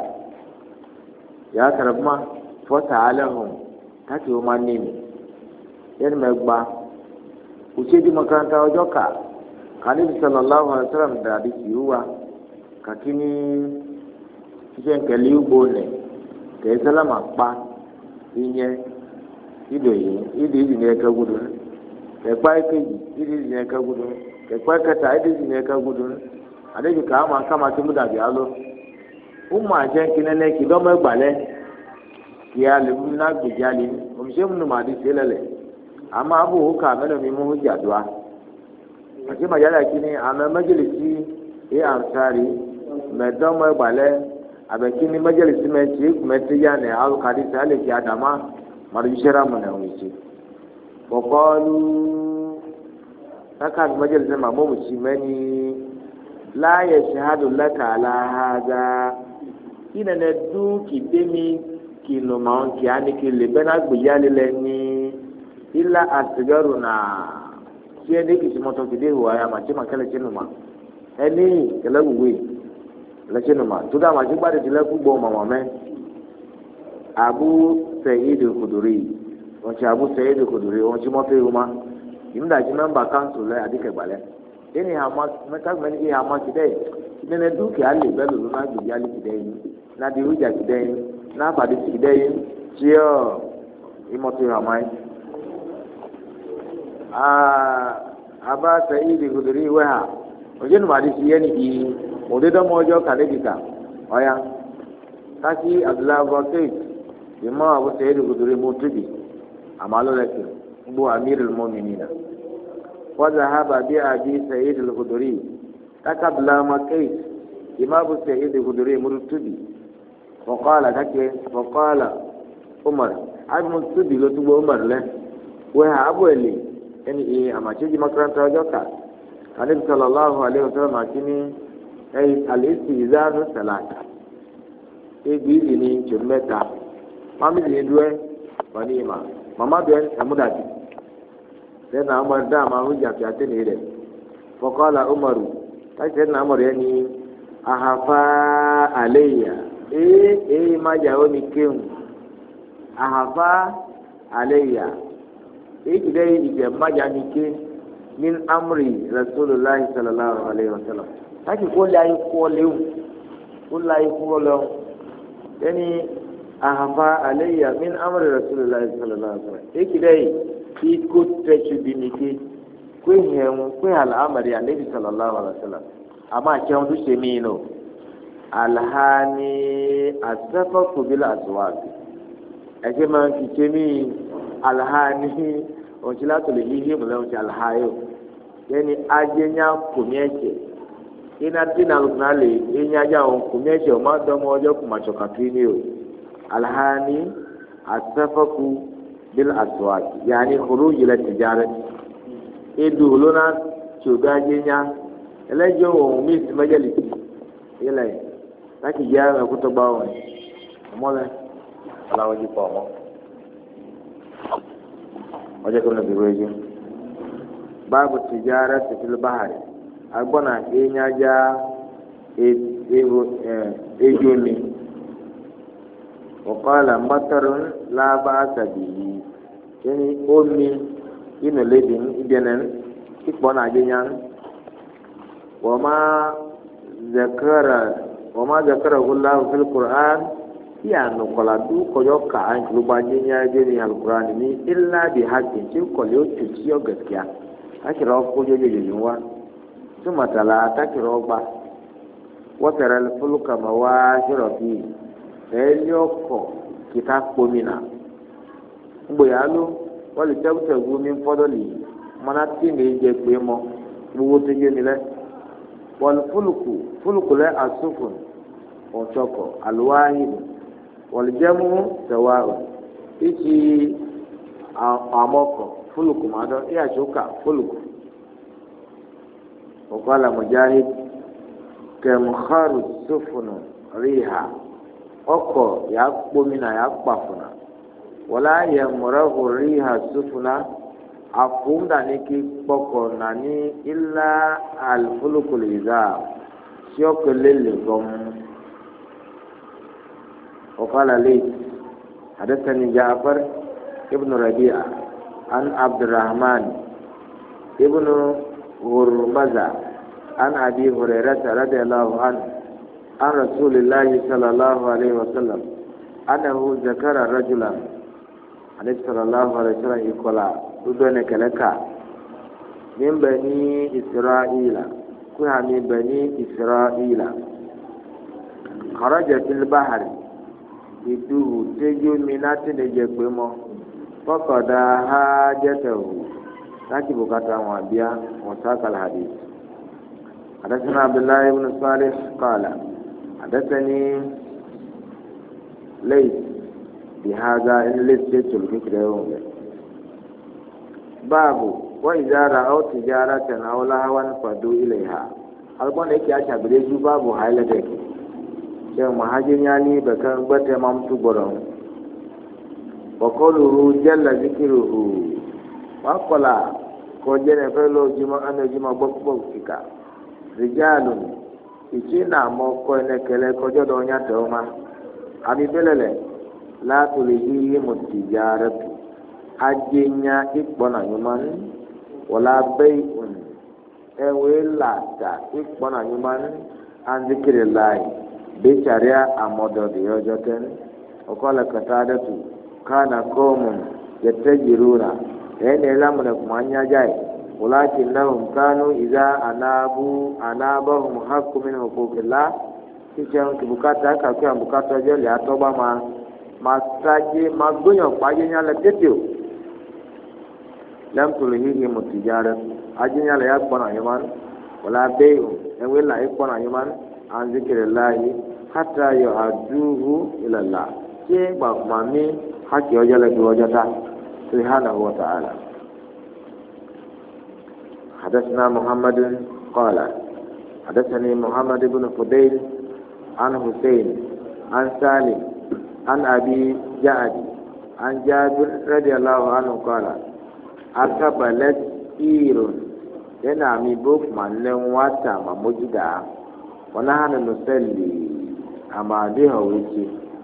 yàrá kẹrẹ́fúnmá fọ́tà alẹ́ hàn káàkiri ó máa ní mi yẹn mẹ́gbà òṣèlú makaranta ọjọ́ ká kanibi sallallahu alaihi wasallam dadi kiuwa kakini kishe nkeli ugbo ne ke salama pa inye ido yi idi idi ne ka gudu ke pa ikeji idi idi ne ka gudu ke pa kata idi idi ne ka gudu adeji ka ama kama ti muda bi alo umma je kinene ki do me gbale ki ale mu na gbejali o mi se mu ma di selele ama abu ka melo mi mu jadwa àti màjálà kìíní àmọ́ mẹjẹlẹsì ẹ ànsárì mẹdọmọ ẹgbàlẹ àbẹkìíní mẹjẹlẹsì mẹtì ẹkùmẹtì yánẹ alùkàdì sàlẹ kì àdàmà màdùsẹrà mọnà wìsì kọkọọlù kákàtì mẹjẹlẹsì màmúmùsì mẹni láàyè sàhádù lẹkà aláhàdà ìnana dúkì dẹmi kìnnùmọ kì á ní kí lè bẹ náà gbèyàlẹ lẹni ìlà àtìgẹrù náà. Tiɲɛ de kisi mɔtɔ kide wa ya ma cɛ ma kɛlɛ cɛnu ma ɛni kɛlɛ wuwe kɛlɛ cɛnu ma to da ma ci gbadi ti lɛ ku gbɔ mama mɛ abu sɛyidu kuduri wɔn ci abu sɛyidu kuduri wɔn ci mɔtɔ yi ma yim da ci mɛmba kansu lɛ adi kɛ gbalɛ ɛni hama mɛta mɛni i hama ti dɛ nɛnɛ du kɛ ali bɛ lulu na gbedi ali ti dɛ yi na di wudza ti dɛ yi na fadi ti dɛ yi tiɛ imɔtɔ yi hama yi. Aba Saidi Kuduri weha ojenu madisi yeni ki odedo mojo kanebika oya kasi Abdullah Bakait imam Abu Saidi Kuduri mutubi amalo lake bu amirul mu'minina wa dhahaba bi abi Said al-Khudri kaka Abdullah Bakait imam Abu Said al-Khudri mutubi wa qala kake wa qala Umar ay mutubi lo tubo Umar le weha Abu Ali ẹni ìyẹn àmàtséjì makaranta ọjọ́ ká kàníbi sallallahu alayhi wa sallam àkíní ẹyìn àlẹ́sì ìzánu sàlàkà égbé ìdì ní tòun mẹ́ta mami ìdì ní dúẹ́ wà ní ìmà màmá bẹ́ẹ̀ ẹ̀múdàbí sẹ́nà ọmọdé dáàmà ọ̀húnjà fi àtẹ́nì rẹ̀ fọkọ́lá ọmọrù láti sẹ́nà ọmọrù yẹn ní àhàfà àlẹ́yà ee ee májà ó ní kéwù àhàfà àlẹ́yà. Iki dai ije majani ke min amri rasulullahi sallallahu alaihi wasallam taki ko lai ko lew ko lai ko lew yani ahafa alayya min amri rasulullahi sallallahu alaihi wasallam iki dai ki ko techu binike ko hen ko al amri annabi sallallahu alaihi wasallam amma ke on dushe mi no alhani asafaku bil aswaq ake man ki chemi alhani ontsila to le hihi mu le ontsi alhayo yẹni adzenya komiɛtsɛ ina tina lukuna le enyadza o komiɛtsɛ o ma dɔmɔ ɔdzɔ kumatsɔ kakrini o alhani asafaku bil aswad yaani khuruj ila tijarati edu lona tso do adzenya ẹlẹ́jọ́ òun mí ti mẹ́jẹ̀lìtì ilẹ̀ láti yá ẹ̀kú tó gbá wọn ọmọlẹ́ aláwọ̀ jí pa ọmọ ọjọ́ tó ń bẹ̀rù ẹjọ́ báàbù tìjára tìfìlú báhàrì agbọ́nà ẹ̀yájá ejò mi ọ̀kọ́lá mọ́tọ́rún lábá àtàbíyí ẹni omi inú lébi ìdẹ́nẹ́ ìpọ́n àjẹyàn wọ́n máa zẹ̀kẹ́rẹ̀ wọ́n máa zẹ̀kẹ́rẹ̀ wọlé fil Qur'an tí àná kọ̀lá dú kọjọ́ ká àǹkìlúgba àjẹyàn ẹjẹ́ ní al-Qur'an ní ilá bí hajj tí kọ̀lé ó tù sí ọ̀gẹ̀kíá akìrọ̀ ọkọ̀jọ́ jẹjẹrẹ wa túmọ̀tàlá atákìrọ̀ ọgbà wọ́n tẹ̀rẹ̀ fúlùkà máa wá ṣẹ̀rọ̀ bíi ẹ̀ẹ́lì ọkọ̀ kìtà kpomina ngbòyà ló wọ́n lè tẹ́kùtẹ̀kù mi fọ́dọ̀ lì mọ́nà tí mi jẹ pé mọ́ gbogbo tó yé mi lẹ́ wọ́n fúlùkù fúlùkù lẹ́ asúfùn ọ̀tsọ̀kọ̀ àlùwáhìn wọ́n lè jẹ́mú tẹ̀wá ìtì àmọ́kọ̀ fúlùkù máa dọ́ ìyàtsókà fúlùkù ọ̀kọ́ àlàmọ̀jáhìn kẹmùkárù sófùnù ríhà. ọkọ ya kpomina ya kpafuna wala ya murahu riha sufuna afunda niki kpọkọ nani illa alfulukul iza sioko lele gom وقال لي حدثني جعفر ابن ربيعة عن عبد الرحمن ابن هرمزة عن أبي هريرة رضي الله عنه عن رسول الله صلى الله عليه وسلم أنه ذكر رجلا عليه صلى الله عليه وسلم يقول تدونك لك من بني إسرائيل كنا من بني إسرائيل خرج في البحر يدوه تجو منات نجيكم فقد حاجته لكن بكتا وابيا وساق الحديث حدثنا عبد الله بن صالح قال حدثني ليس بهذا إن لست الفكر يوم باب وإذا رأوا تجارة أو لهوا فدوا إليها ألبون إكي أشعب ليجو باب حيلة ديك شيء مهاجم يعني بكان بتمام تبرم وقوله جل ذكره وقال كوجين فلو جمع أنا جمع بقبق فيك رجال ìtì náà mọ ọkọ ẹnẹkẹlẹ kọjọ dọ ọnyá tẹ ọma àbí bẹlẹlẹ látòlè yíyí mọtìjà rẹ tù adzenya ìkpọnà nyọman wọlé abẹ́yì òn ẹwé làtà ìkpọnà nyọman anzikiri láì bẹ́tàríà àmọ́dọ̀dì ọjọ́ tẹ́ni ọkọlẹ kẹta dẹ́tù kánà kọ́ọ̀mù yẹtẹ́jìrúnà ẹ̀yìn ẹ̀lámùnẹ̀ kùmà ányájà yìí. ولكنهم كانوا إذا أنابوا أنابهم حق من حقوق الله kishan kibukata kakua bukata jeli atoba ma masaje magunyo kwaje nyala tetio lam tulhihi mutijara aje nyala ya kona yaman wala bayu ewe la ikona yaman an zikrillahi hatta yu'aduhu ila Allah ke ba mami haki ojala bi ojata subhanahu wa ta'ala. حدثنا محمد قال حدثني محمد بن فضيل عن حسين عن سالم عن أبي جعد عن جابر رضي الله عنه قال أقبلت إير ينامي بوك من لنواتا ممجدا ونحن نصلي أما بها وجه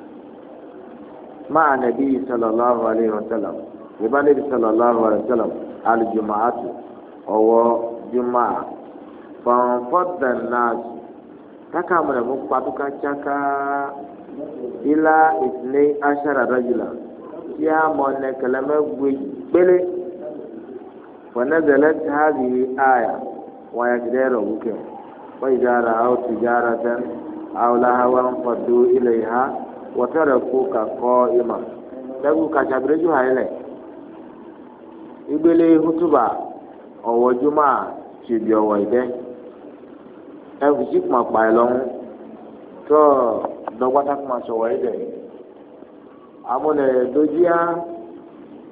مع النبي صلى الله عليه وسلم يبقى النبي صلى الله عليه وسلم على الجماعة ọwọ́ jùmọ̀ fọ̀nfọ̀dà náà káka mọ̀nà mú pàtúkà tsaka ilá ìtìlẹ̀ aṣára rẹ́jùlá tí a mọ̀ ní kẹlẹ́mẹ́ gbé gbélé fọ̀nẹ́zẹ̀lẹ́ tí a bì í àyà wọ́n yà kìdẹ́ rẹ̀ wúkẹ́ wọ́n yìí dára àwọn tìjára tán àwọn làwọn ń fọ̀dù ilẹ̀ yìí ha wọ́n tẹ̀rẹ̀ kó kakọ́ ìmọ̀ lẹ́gù kàtsàbìrẹ́jù hàyẹ̀lẹ̀ ìgbélé hutuba ọwọ juma tìbí ọwọ ìdẹ ẹfùsí kùmà pàì lọ́hún tó dọ́gbátá kùmà sọ̀wọ́ ìdẹ amúnẹ̀ dojúyà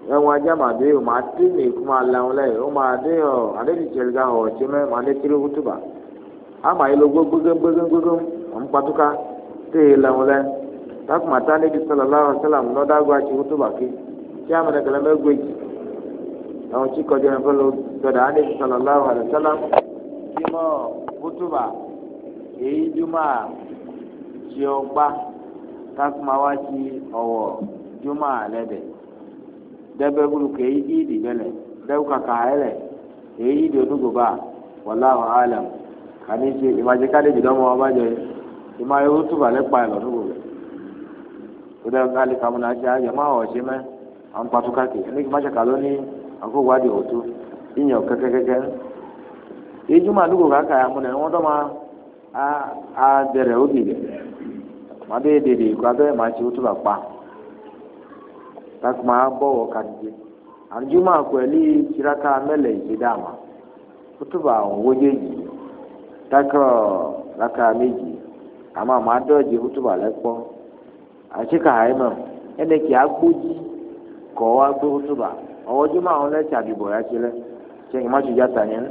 ẹwọn ajá máa dé o máa dé ní ikú máa lẹun lẹ o máa dé ọ adébíjẹlẹgà ọ ọtí mẹ máa dé kiri wútúbà ama yìí lọ gbógbógbógbógbógbó wọn pàtúkà tẹ ẹ lẹun lẹ takumata níbi sọlọlá ọsẹlẹm lọdàgbà tí wútúbà ké tí a mẹlẹ kẹlẹ mẹgbẹjì àwọn tí kọjá ẹnfọ lọ gbẹdà níbi sọlọlá ọsẹlẹm tí mọ wútúbà èyí jùmọ tí ó gbá takuma wá sí ọwọ jùmọ lẹdẹ. Dẹ́bẹ́ gbolo kò èyí dí ìdí bẹ́lẹ̀ dẹ́wọ́ kàkà ayẹ́lẹ̀ èyí dí odúgbò bá wàláhùn àlàm kàní ṣe ìmájẹ́ káde jùlọ mọ́ ọba jẹ ìmáyé owó túbà lẹ́pà ẹ̀ lọ́dúgbò rẹ̀ ó dẹ́ káli kàmúnà ṣe ayé má ọ̀ ṣe mẹ́ àwọn pàtó káàkiri ẹni kì má ṣe kàló ní àkókò wádìí òtó ìyàn kẹ́kẹ́kẹ́kẹ́ èyí jùmọ̀ àdúgbò kàkà yà múnẹ̀ wọ́n tó máa á dẹrẹ̀ ó dìde má dé dèdè ìkọ́ abẹ́ má ṣe owó túbà pa takuma bọwọ kadidi anjuma kweli tiraka mele ìṣẹdàmà kutuba wojeji takọ raka méjì àmọ́ àmọ́ adọji kutuba lẹkpọ àṣìkà àyẹmọ ẹnẹ kì í agbóji kọ wá gbé kutuba ọwọjúmọ àwọn lẹsẹ àdìbò ya ti lẹ sẹyìn má tún játa yẹn.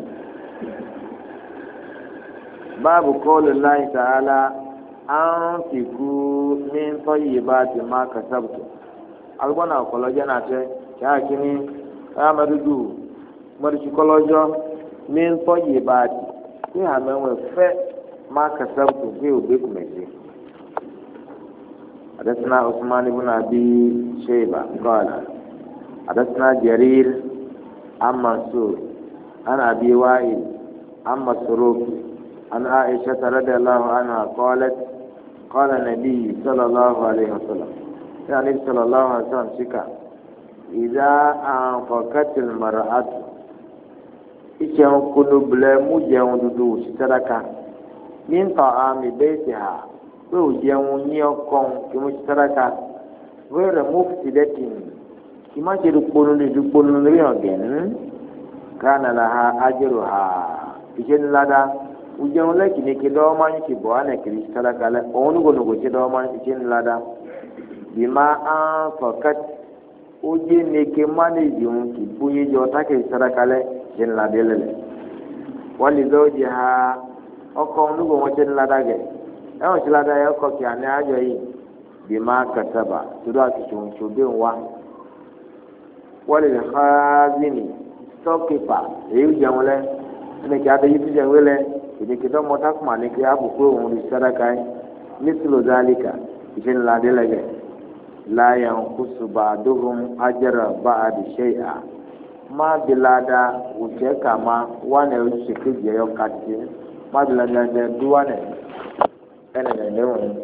báàbù kọ́ọ̀lù láyé sàálà à ń fìkú ní tọ́yì bá ti má kásábùtù. Alubọ́nà ọ̀kọ́lọ́jọ́ náà tẹ́ kíákíní ayámadudu mọ̀rìsì kọ́lọ́jọ́ ní ntọ́yè báàdì kí àmẹ́wọ̀n fẹ́ má kẹsàbùtù kí ògbé kùmẹ̀sì. Adesina Usman ibn Abi Shayba qala adesina Jarir an Mansur an Abi Wa'il an Masruq an Aisha radhiyallahu anha qalat qala Nabi sallallahu alayhi wa sallam. يعني صلى الله عليه وسلم شكا إذا أنفقت المرأة إيشان كنو بلا مجيون دودو شتركا من طعام بيتها ويجيون يوكم كم شتركا غير مفسدة كما تدقون لدقون ريوغن كان لها أجرها إيشان لدى ويجيون لك نكي دوما يكي بوانا كري شتركا لأونو نغو شدوما إيشان لدى bima an fakat oje neke manage un ki bunye jo take sarakale jen la delele wali zoji ha oko nugo mo jen la dage e o jila da yoko ki ani ajo yi bima kataba tudo akishun chobe wa wali khazini stokipa e u jamole ne ki ade yi je wele ni ki do mo takuma ne ki abu ko un sarakai mislu zalika jen la delege la yanqusu ba'duhum ajra ba'd shay'a ma bilada wuce kama wane wuce kije yo kati ma bilada da duwane ene ne ne won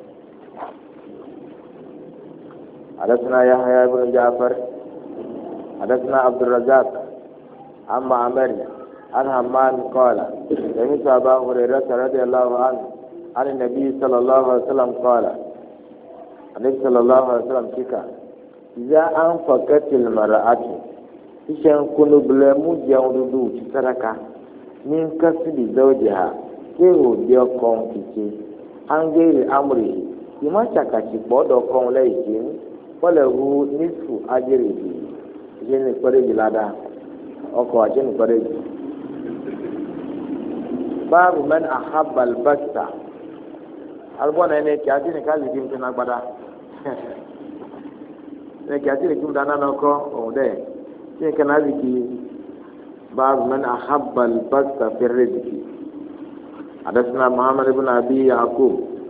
hadathna yahya ibn ja'far hadathna abdur razzaq amma amr an hamman qala sami sahaba hurairah radhiyallahu anhu an nabi sallallahu alaihi wasallam qala Nabi sallallahu alaihi wasallam kika iza an fakatil mar'atu ishan kunu blemu jẹun dudu saraka min kasbi zawjiha ke o bi okon kiche angeli amri ima chaka ti bodo kon le yin wala hu nisfu ajri je ni pare jilada oko aje ni pare babu man ahabba al-basta albona ne ki ati ni kali dim tena gbada ne ki ati ni kum dana noko o de ni kana ziki babu man ahabba al-basta fi rizqi hadathna muhammad ibn abi yaqub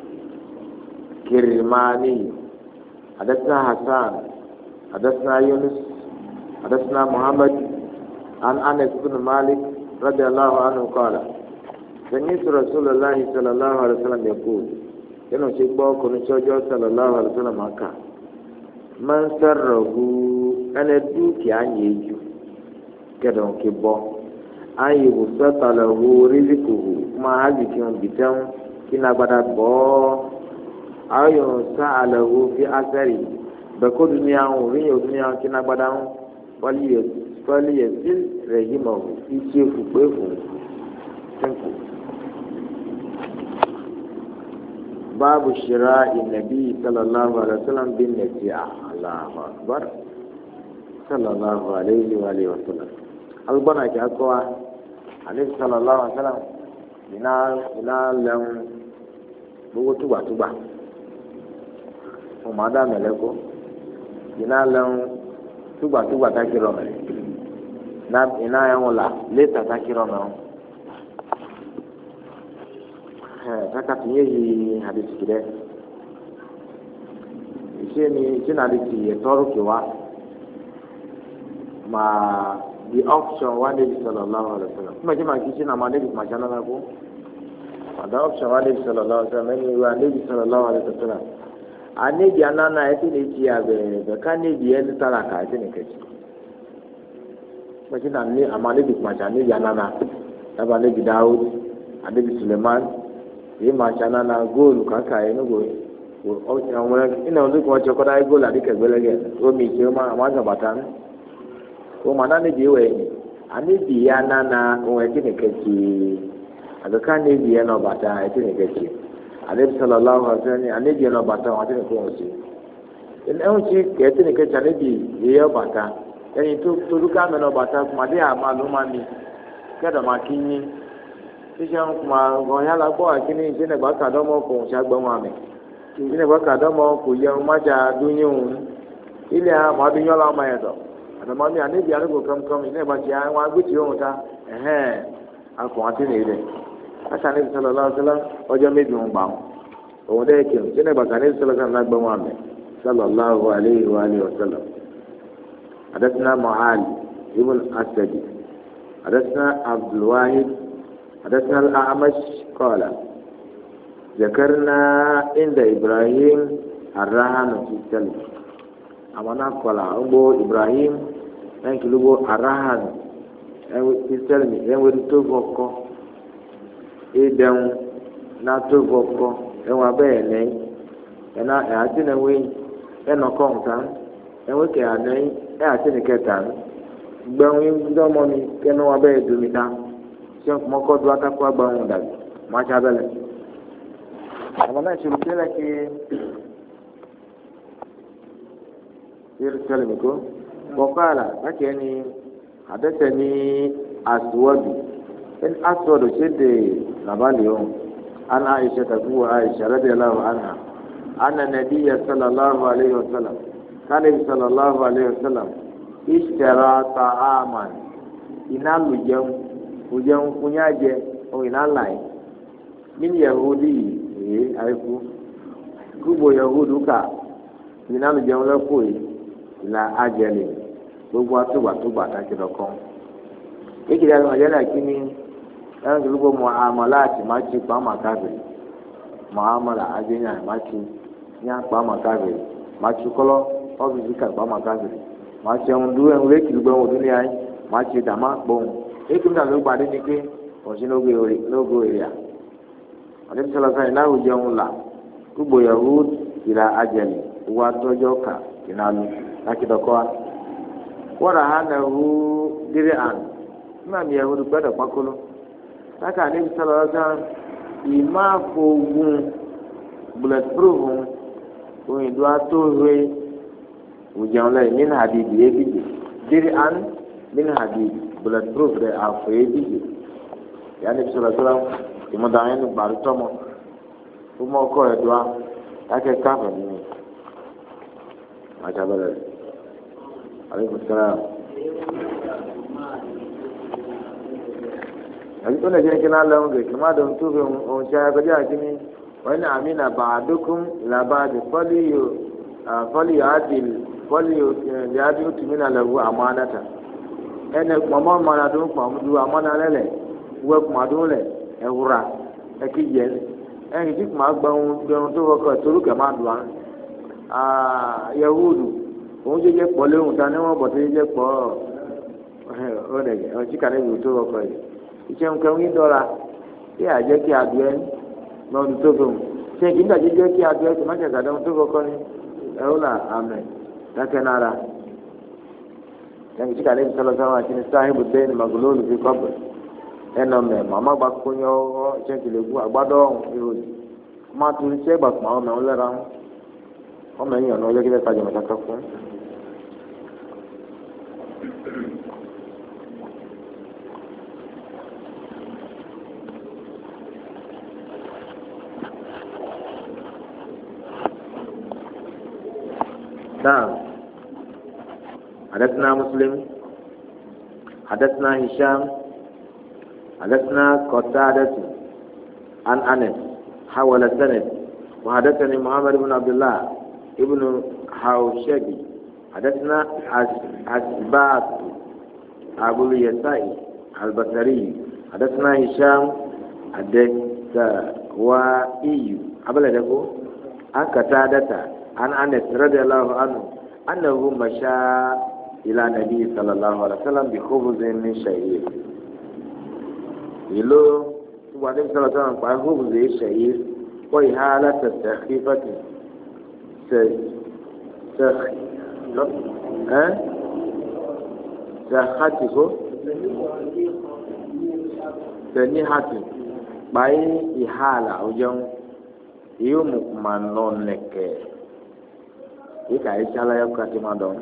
kirmani hadathna hasan hadathna yunus hadathna muhammad an anas ibn malik radiyallahu anhu qala سمعت رسول الله صلى الله عليه وسلم يقول إنه شيخ كن شجع صلى الله عليه وسلم هكا من سره أن يدوك أن يجو كذا كبا أن يبسط له رزقه ما هذه كم بتم كنا بدأ با أو ينسى له في أثره بكل دنيا ورين الدنيا كنا بدأ فليصل رحمه يشوف بفهم simple. باب شراء النبي صلى الله عليه وسلم بالنسيئة الله أكبر sallallahu alayhi wa alihi wa sallam agbọ́nà kí a kọ́ wa anabi sallallahu alayhi wa sallam iná iná lẹ́hún gbogbo túgbàtúgbà ọmọ adá mẹ́lẹ́kọ́ iná lẹ́hún túgbàtúgbà tákìrọ̀ mẹ́lẹ́ iná ẹ̀hún la létà tákìrọ̀ mẹ́hún ẹ̀ takàtì yé yi hadisi dẹ́ iṣẹ́ ni iṣẹ́ náà di ti ẹ̀tọ́rù kí wa máa the option wa Nabi sallallahu alaihi wasallam kuma jima kishi na ma Nabi kuma jana na ko the option wa Nabi sallallahu alaihi wasallam ni wa Nabi sallallahu alaihi wasallam anabi anana eti ne ti abe be ka Nabi en talaka eti ne kaci kuma jina ni ama Nabi kuma jana Nabi anana aba Nabi Daud Nabi Suleiman yi ma jana na goal kaka eno go o ina ozu ko che ko dai goal adike gbelege o mi che ma ma zabatan o mana ne biwe ani biya na na o eti ne kaci aga kan ne biya no bata eti ne kaci alaihi sallallahu alaihi wasallam ani biya no bata wa eti ne ko si in an ci ke eti ne kaci ani bi ya bata yani to to duka me no bata kuma dai ama lo ma mi kada ma kinyi tishan kuma go ya la ko akini je ne ba ka do mo ko sha gbo ma me je ne ba ka do mo ko ya ma ja dunyun ile a ma dunyo la ma ya do àtàmọ́ mi àníbi àdúgbò kankan ilé ìbàjẹ́ àwọn agbésí ohun ta ẹ̀hẹ́n akọ̀ àti nìyẹn láti àníbi sọlọ lọ́sọ́lá ọjọ́ méjì ń gbà wọn òun dẹ́ kí n sínú ìbàjẹ́ àníbi sọlọ sọlọ lágbọ́n wọn àmì sọlọ láhùn àléhùn wàlẹ́ ọ̀sọlọ. àdẹ́sínà mọ̀hálì ibùn asẹ̀dì àdẹ́sínà abdulwahid àdẹ́sínà amash kọ́ọ̀là zakarna inda ibrahim arahanu fi sẹ́lẹ̀ amana kọ́là ń gbọ́ ibrahim ẹn kìlú bó arahan ẹn kristian mi ẹn wẹ́n tó fọkọ ẹdẹ̀hún náà tó fọkọ ẹn wọ́n abẹ́ ẹ̀ nẹ́yìn ẹn náà ẹ̀ àti náà wẹ́yìn ẹn nọ kọ́ nǹkan ẹn wọ́n kẹ́ ànẹ́yìn ẹ̀ àti ní kẹta gbẹ̀hún dọ́mọ mi kẹ́ ní wọ́n abẹ́ ẹ̀ domi ta ṣé n kọ́ do atakọ agbẹ̀hún dàbí má ṣe abẹ́lẹ̀ àmọ́ ìṣòro tẹ́lẹ̀ kí يرسل منكم وقال لكني حدثني أسود إن أسود شد نباليهم عن عائشة تقول عائشة رضي الله عنها أن النبي صلى الله عليه وسلم كان صلى الله عليه وسلم اشترى طعاما ينال جم وجم كنياجة أو ينال لاي من يهودي إيه أيكو كوبو يهودوكا ينال جم لكوي la ajẹlẹ gbogbo atúgbàtúgbà dákìlọkàn kékeré àwọn ọjọlẹ kìíní ẹn tó gbogbo muamala àti máàkì pàmò káfíìn muamala ajẹyìn àti máàkì ní àpamọ káfíìn máàkì kọlọ ọfíìsì kà pàmò káfíìn máàkì ẹhùn dúró ẹhùn lẹkì gbogbo ẹhùn dúró ní ayé máàkì dàmá gbóhùn èkì nígbà tó gbàdé ni pé òsín lógo èrìà ọdún sọlọ sọyìn náà ò jẹun là gbogbo yahoo ìlà ajẹlẹ owó atọjọ kà ìnálu lakidɔkɔa wɔra ha na hu diri an ina mi yahudu gbɛdɔ kpakolo laka ne bi sɔlɔ ɔsɛ ima fo gun bullet proof oyin do ato hoe ojɛun lɛ min hadidi ebije diri an min hadidi bullet proof dɛ afɔ ebije ya ne bi sɔlɔ sɔlɔ imudan yɛn gbari tɔmɔ fuma ɔkɔ ɛdoa lake kafa nini machabɛlɛ. Alaikum salam. Abi tona jini kina lamun ga kuma da mutu ga on sha ga ja kini wani amina ba'dukum la ba'd fali fali adil fali yadi tumina lahu amanata ene mama mana do ko mu amana lele we kuma do le e wura e ki je e ki kuma gba un do to ko to ke ma do an ah yahudu òun jẹjẹ pọ léwu ta ni wọn bọ tó jẹjẹ pọ ọ ọ ọ chika ní ìlú tó rọkọ yìí iṣẹ nǹkan ń dọra tí àjẹ kí adùẹ lọdún tó fún un ṣé kí n dàjẹ jẹ kí adùẹ tó má ṣe àgàdán tó rọkọ ni ẹrú là àmẹ dákẹ nára ẹnì chika ní ìlú sọlọ sáwọn àti ní sáhìbù bẹẹ ni magolóòlù fi kọbẹ ẹnà mẹ màmá gba kónyọ ọ ṣe kìlẹ gbó àgbádọ ìròyìn má tún iṣẹ gbàgbọ àwọn ọmọ ọlẹ́ra ń. 我们有那个给他打电话，他可风。 نعم حدثنا مسلم حدثنا هشام حدثنا قتادة عن أنس حول السند وحدثني محمد بن عبد الله ابن حوشبي حدثنا أسباط أبو اليسائي البصري حدثنا هشام الدستوائي أبلغه عن قتادة عن أنس رضي الله عنه أنه مشى إلى النبي صلى الله عليه وسلم بخبز من شعير يلو وبعدين صلى الله عليه وسلم قال خبز الشعير وإهالة السخيفة سخ ها سخاتكو سنيحاتي باي إهالة وجون يوم ما نونك يكا إشالة يوكاتي ما دون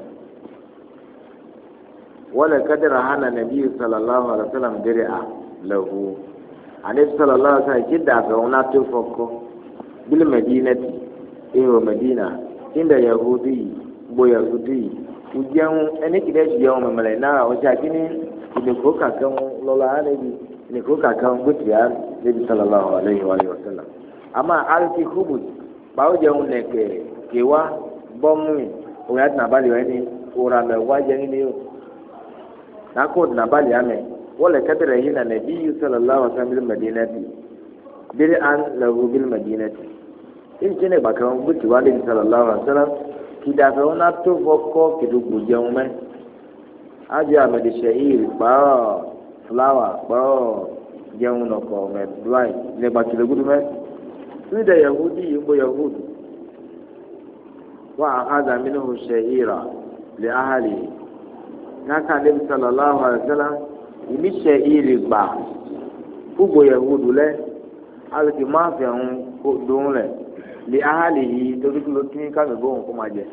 ولا كدر هانا النبي صلى الله عليه وسلم درع له النبي صلى الله عليه وسلم جدا فهنا تفوكو بالمدينة إيه مدينة عند يهودي بو يهودي وجاءوا أنا كده يوم ملنا وشاكيني نكوكا كم لولا نبي نكوكا كم بتيار النبي صلى الله عليه وآله وسلم أما ألتي خبز باو جاءوا نك كوا بومي ويات نبالي ويني ورامي واجيني نقول نبالي أمي ولا كدر هنا النبي صلى الله عليه وسلم بالمدينة درعا له بالمدينة إن كان بكرم بتوالي صلى الله عليه وسلم كده فهنا تفوقه كده بجومه أجا من الشعير با فلاور با جاونا كومه بلاي نبى كده قدومه سيدا يهودي يبو يهود وأخذ منه الشعير لأهله نكا النبي صلى الله عليه وسلم يمي الشعير با فوق يهود له على ما فيهم دون له لأهله تقول لكني كان يقوم كما جاء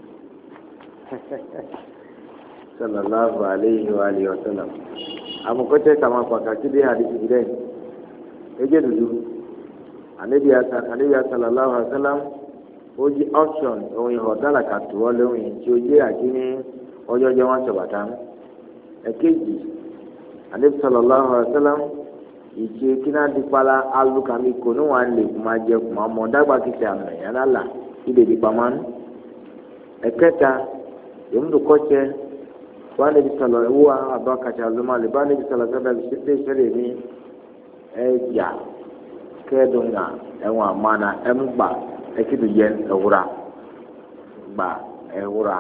صلى الله عليه وآله وسلم أما كنت كما فكرت في حديث جدًا يجد النبي صلى الله عليه وسلم oji auction ohun ìhọ̀dálà kàtúwọ́ lóhùn tí ó jẹ́ àkíní ọjọ́jọ́ wọn sọ̀bàtà ẹ̀kejì ànábì sallallahu alaihi wasallam ìṣe kíná dípalá alùkàmí kò ní wọn lè kùmà jẹ kùmà mọ dágbà kìtì àmì yàrá là ìdè dípamán ẹ̀kẹta yòmùdù kọ́tsẹ́ wọn ànábì sọlọ ewu àbá kàtà lọ́mọ àlè bá ànábì sọlọ sọlọ ṣẹlẹ̀ ṣẹlẹ̀ ní ẹ̀jà kẹ́ẹ̀dùnà ẹ̀wọ̀n àmàna ẹ̀mùgbà ẹ̀kídù yẹn ẹ̀wúrà gbà ẹ̀wúrà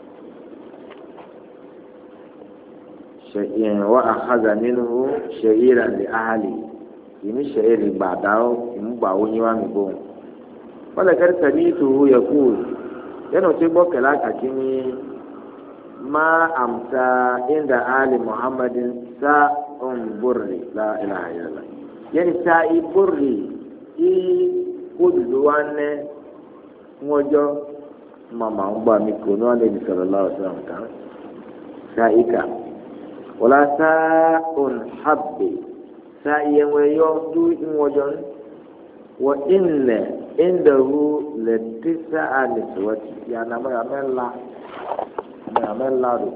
ṣẹ̀yìn wọ́n àkàzà nínú ṣẹ̀yìrà lè áhàlì ìmí ṣẹ̀yìrì gbàdá ìmúgbà oyin wà mí bò wọ́n lè kẹ́rì tẹ̀lé ìtòwú yẹ kú yẹnu tí gbọ́ kẹlẹ́ àkàkí ní má àmta ìndà áhàlì muhammadin sá ọ̀n bùrì láìláha yàrá yẹni sá ìbùrì í kóòdùdú wa nẹ ńwọjọ màmá ń gbà mí kò ní wọn lè ní sọ̀rọ̀ láwùjọ sọ̀rọ̀ nǹkan sá ìkà wọlá sá òun hàbẹ sá ìyẹwò ẹyọ dú ńwọjọ wọ ìnẹ ìndàrú lẹtí sá àlẹsọwọtì yàrá mẹra mẹla mẹra mẹla rẹ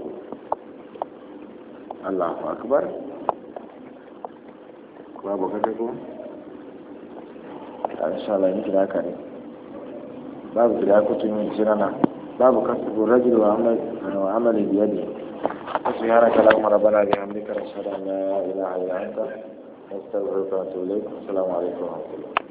Allahu akbar kó a bọ kẹkẹ kó. inshallah in kira ka ne babu kira kutu yin jirana babu kasu rajul wa amal wa amali bi yadi subhanaka allahumma rabbana bihamdika ashhadu an la ilaha illa anta astaghfiruka wa atubu ilayk assalamu alaikum wa rahmatullahi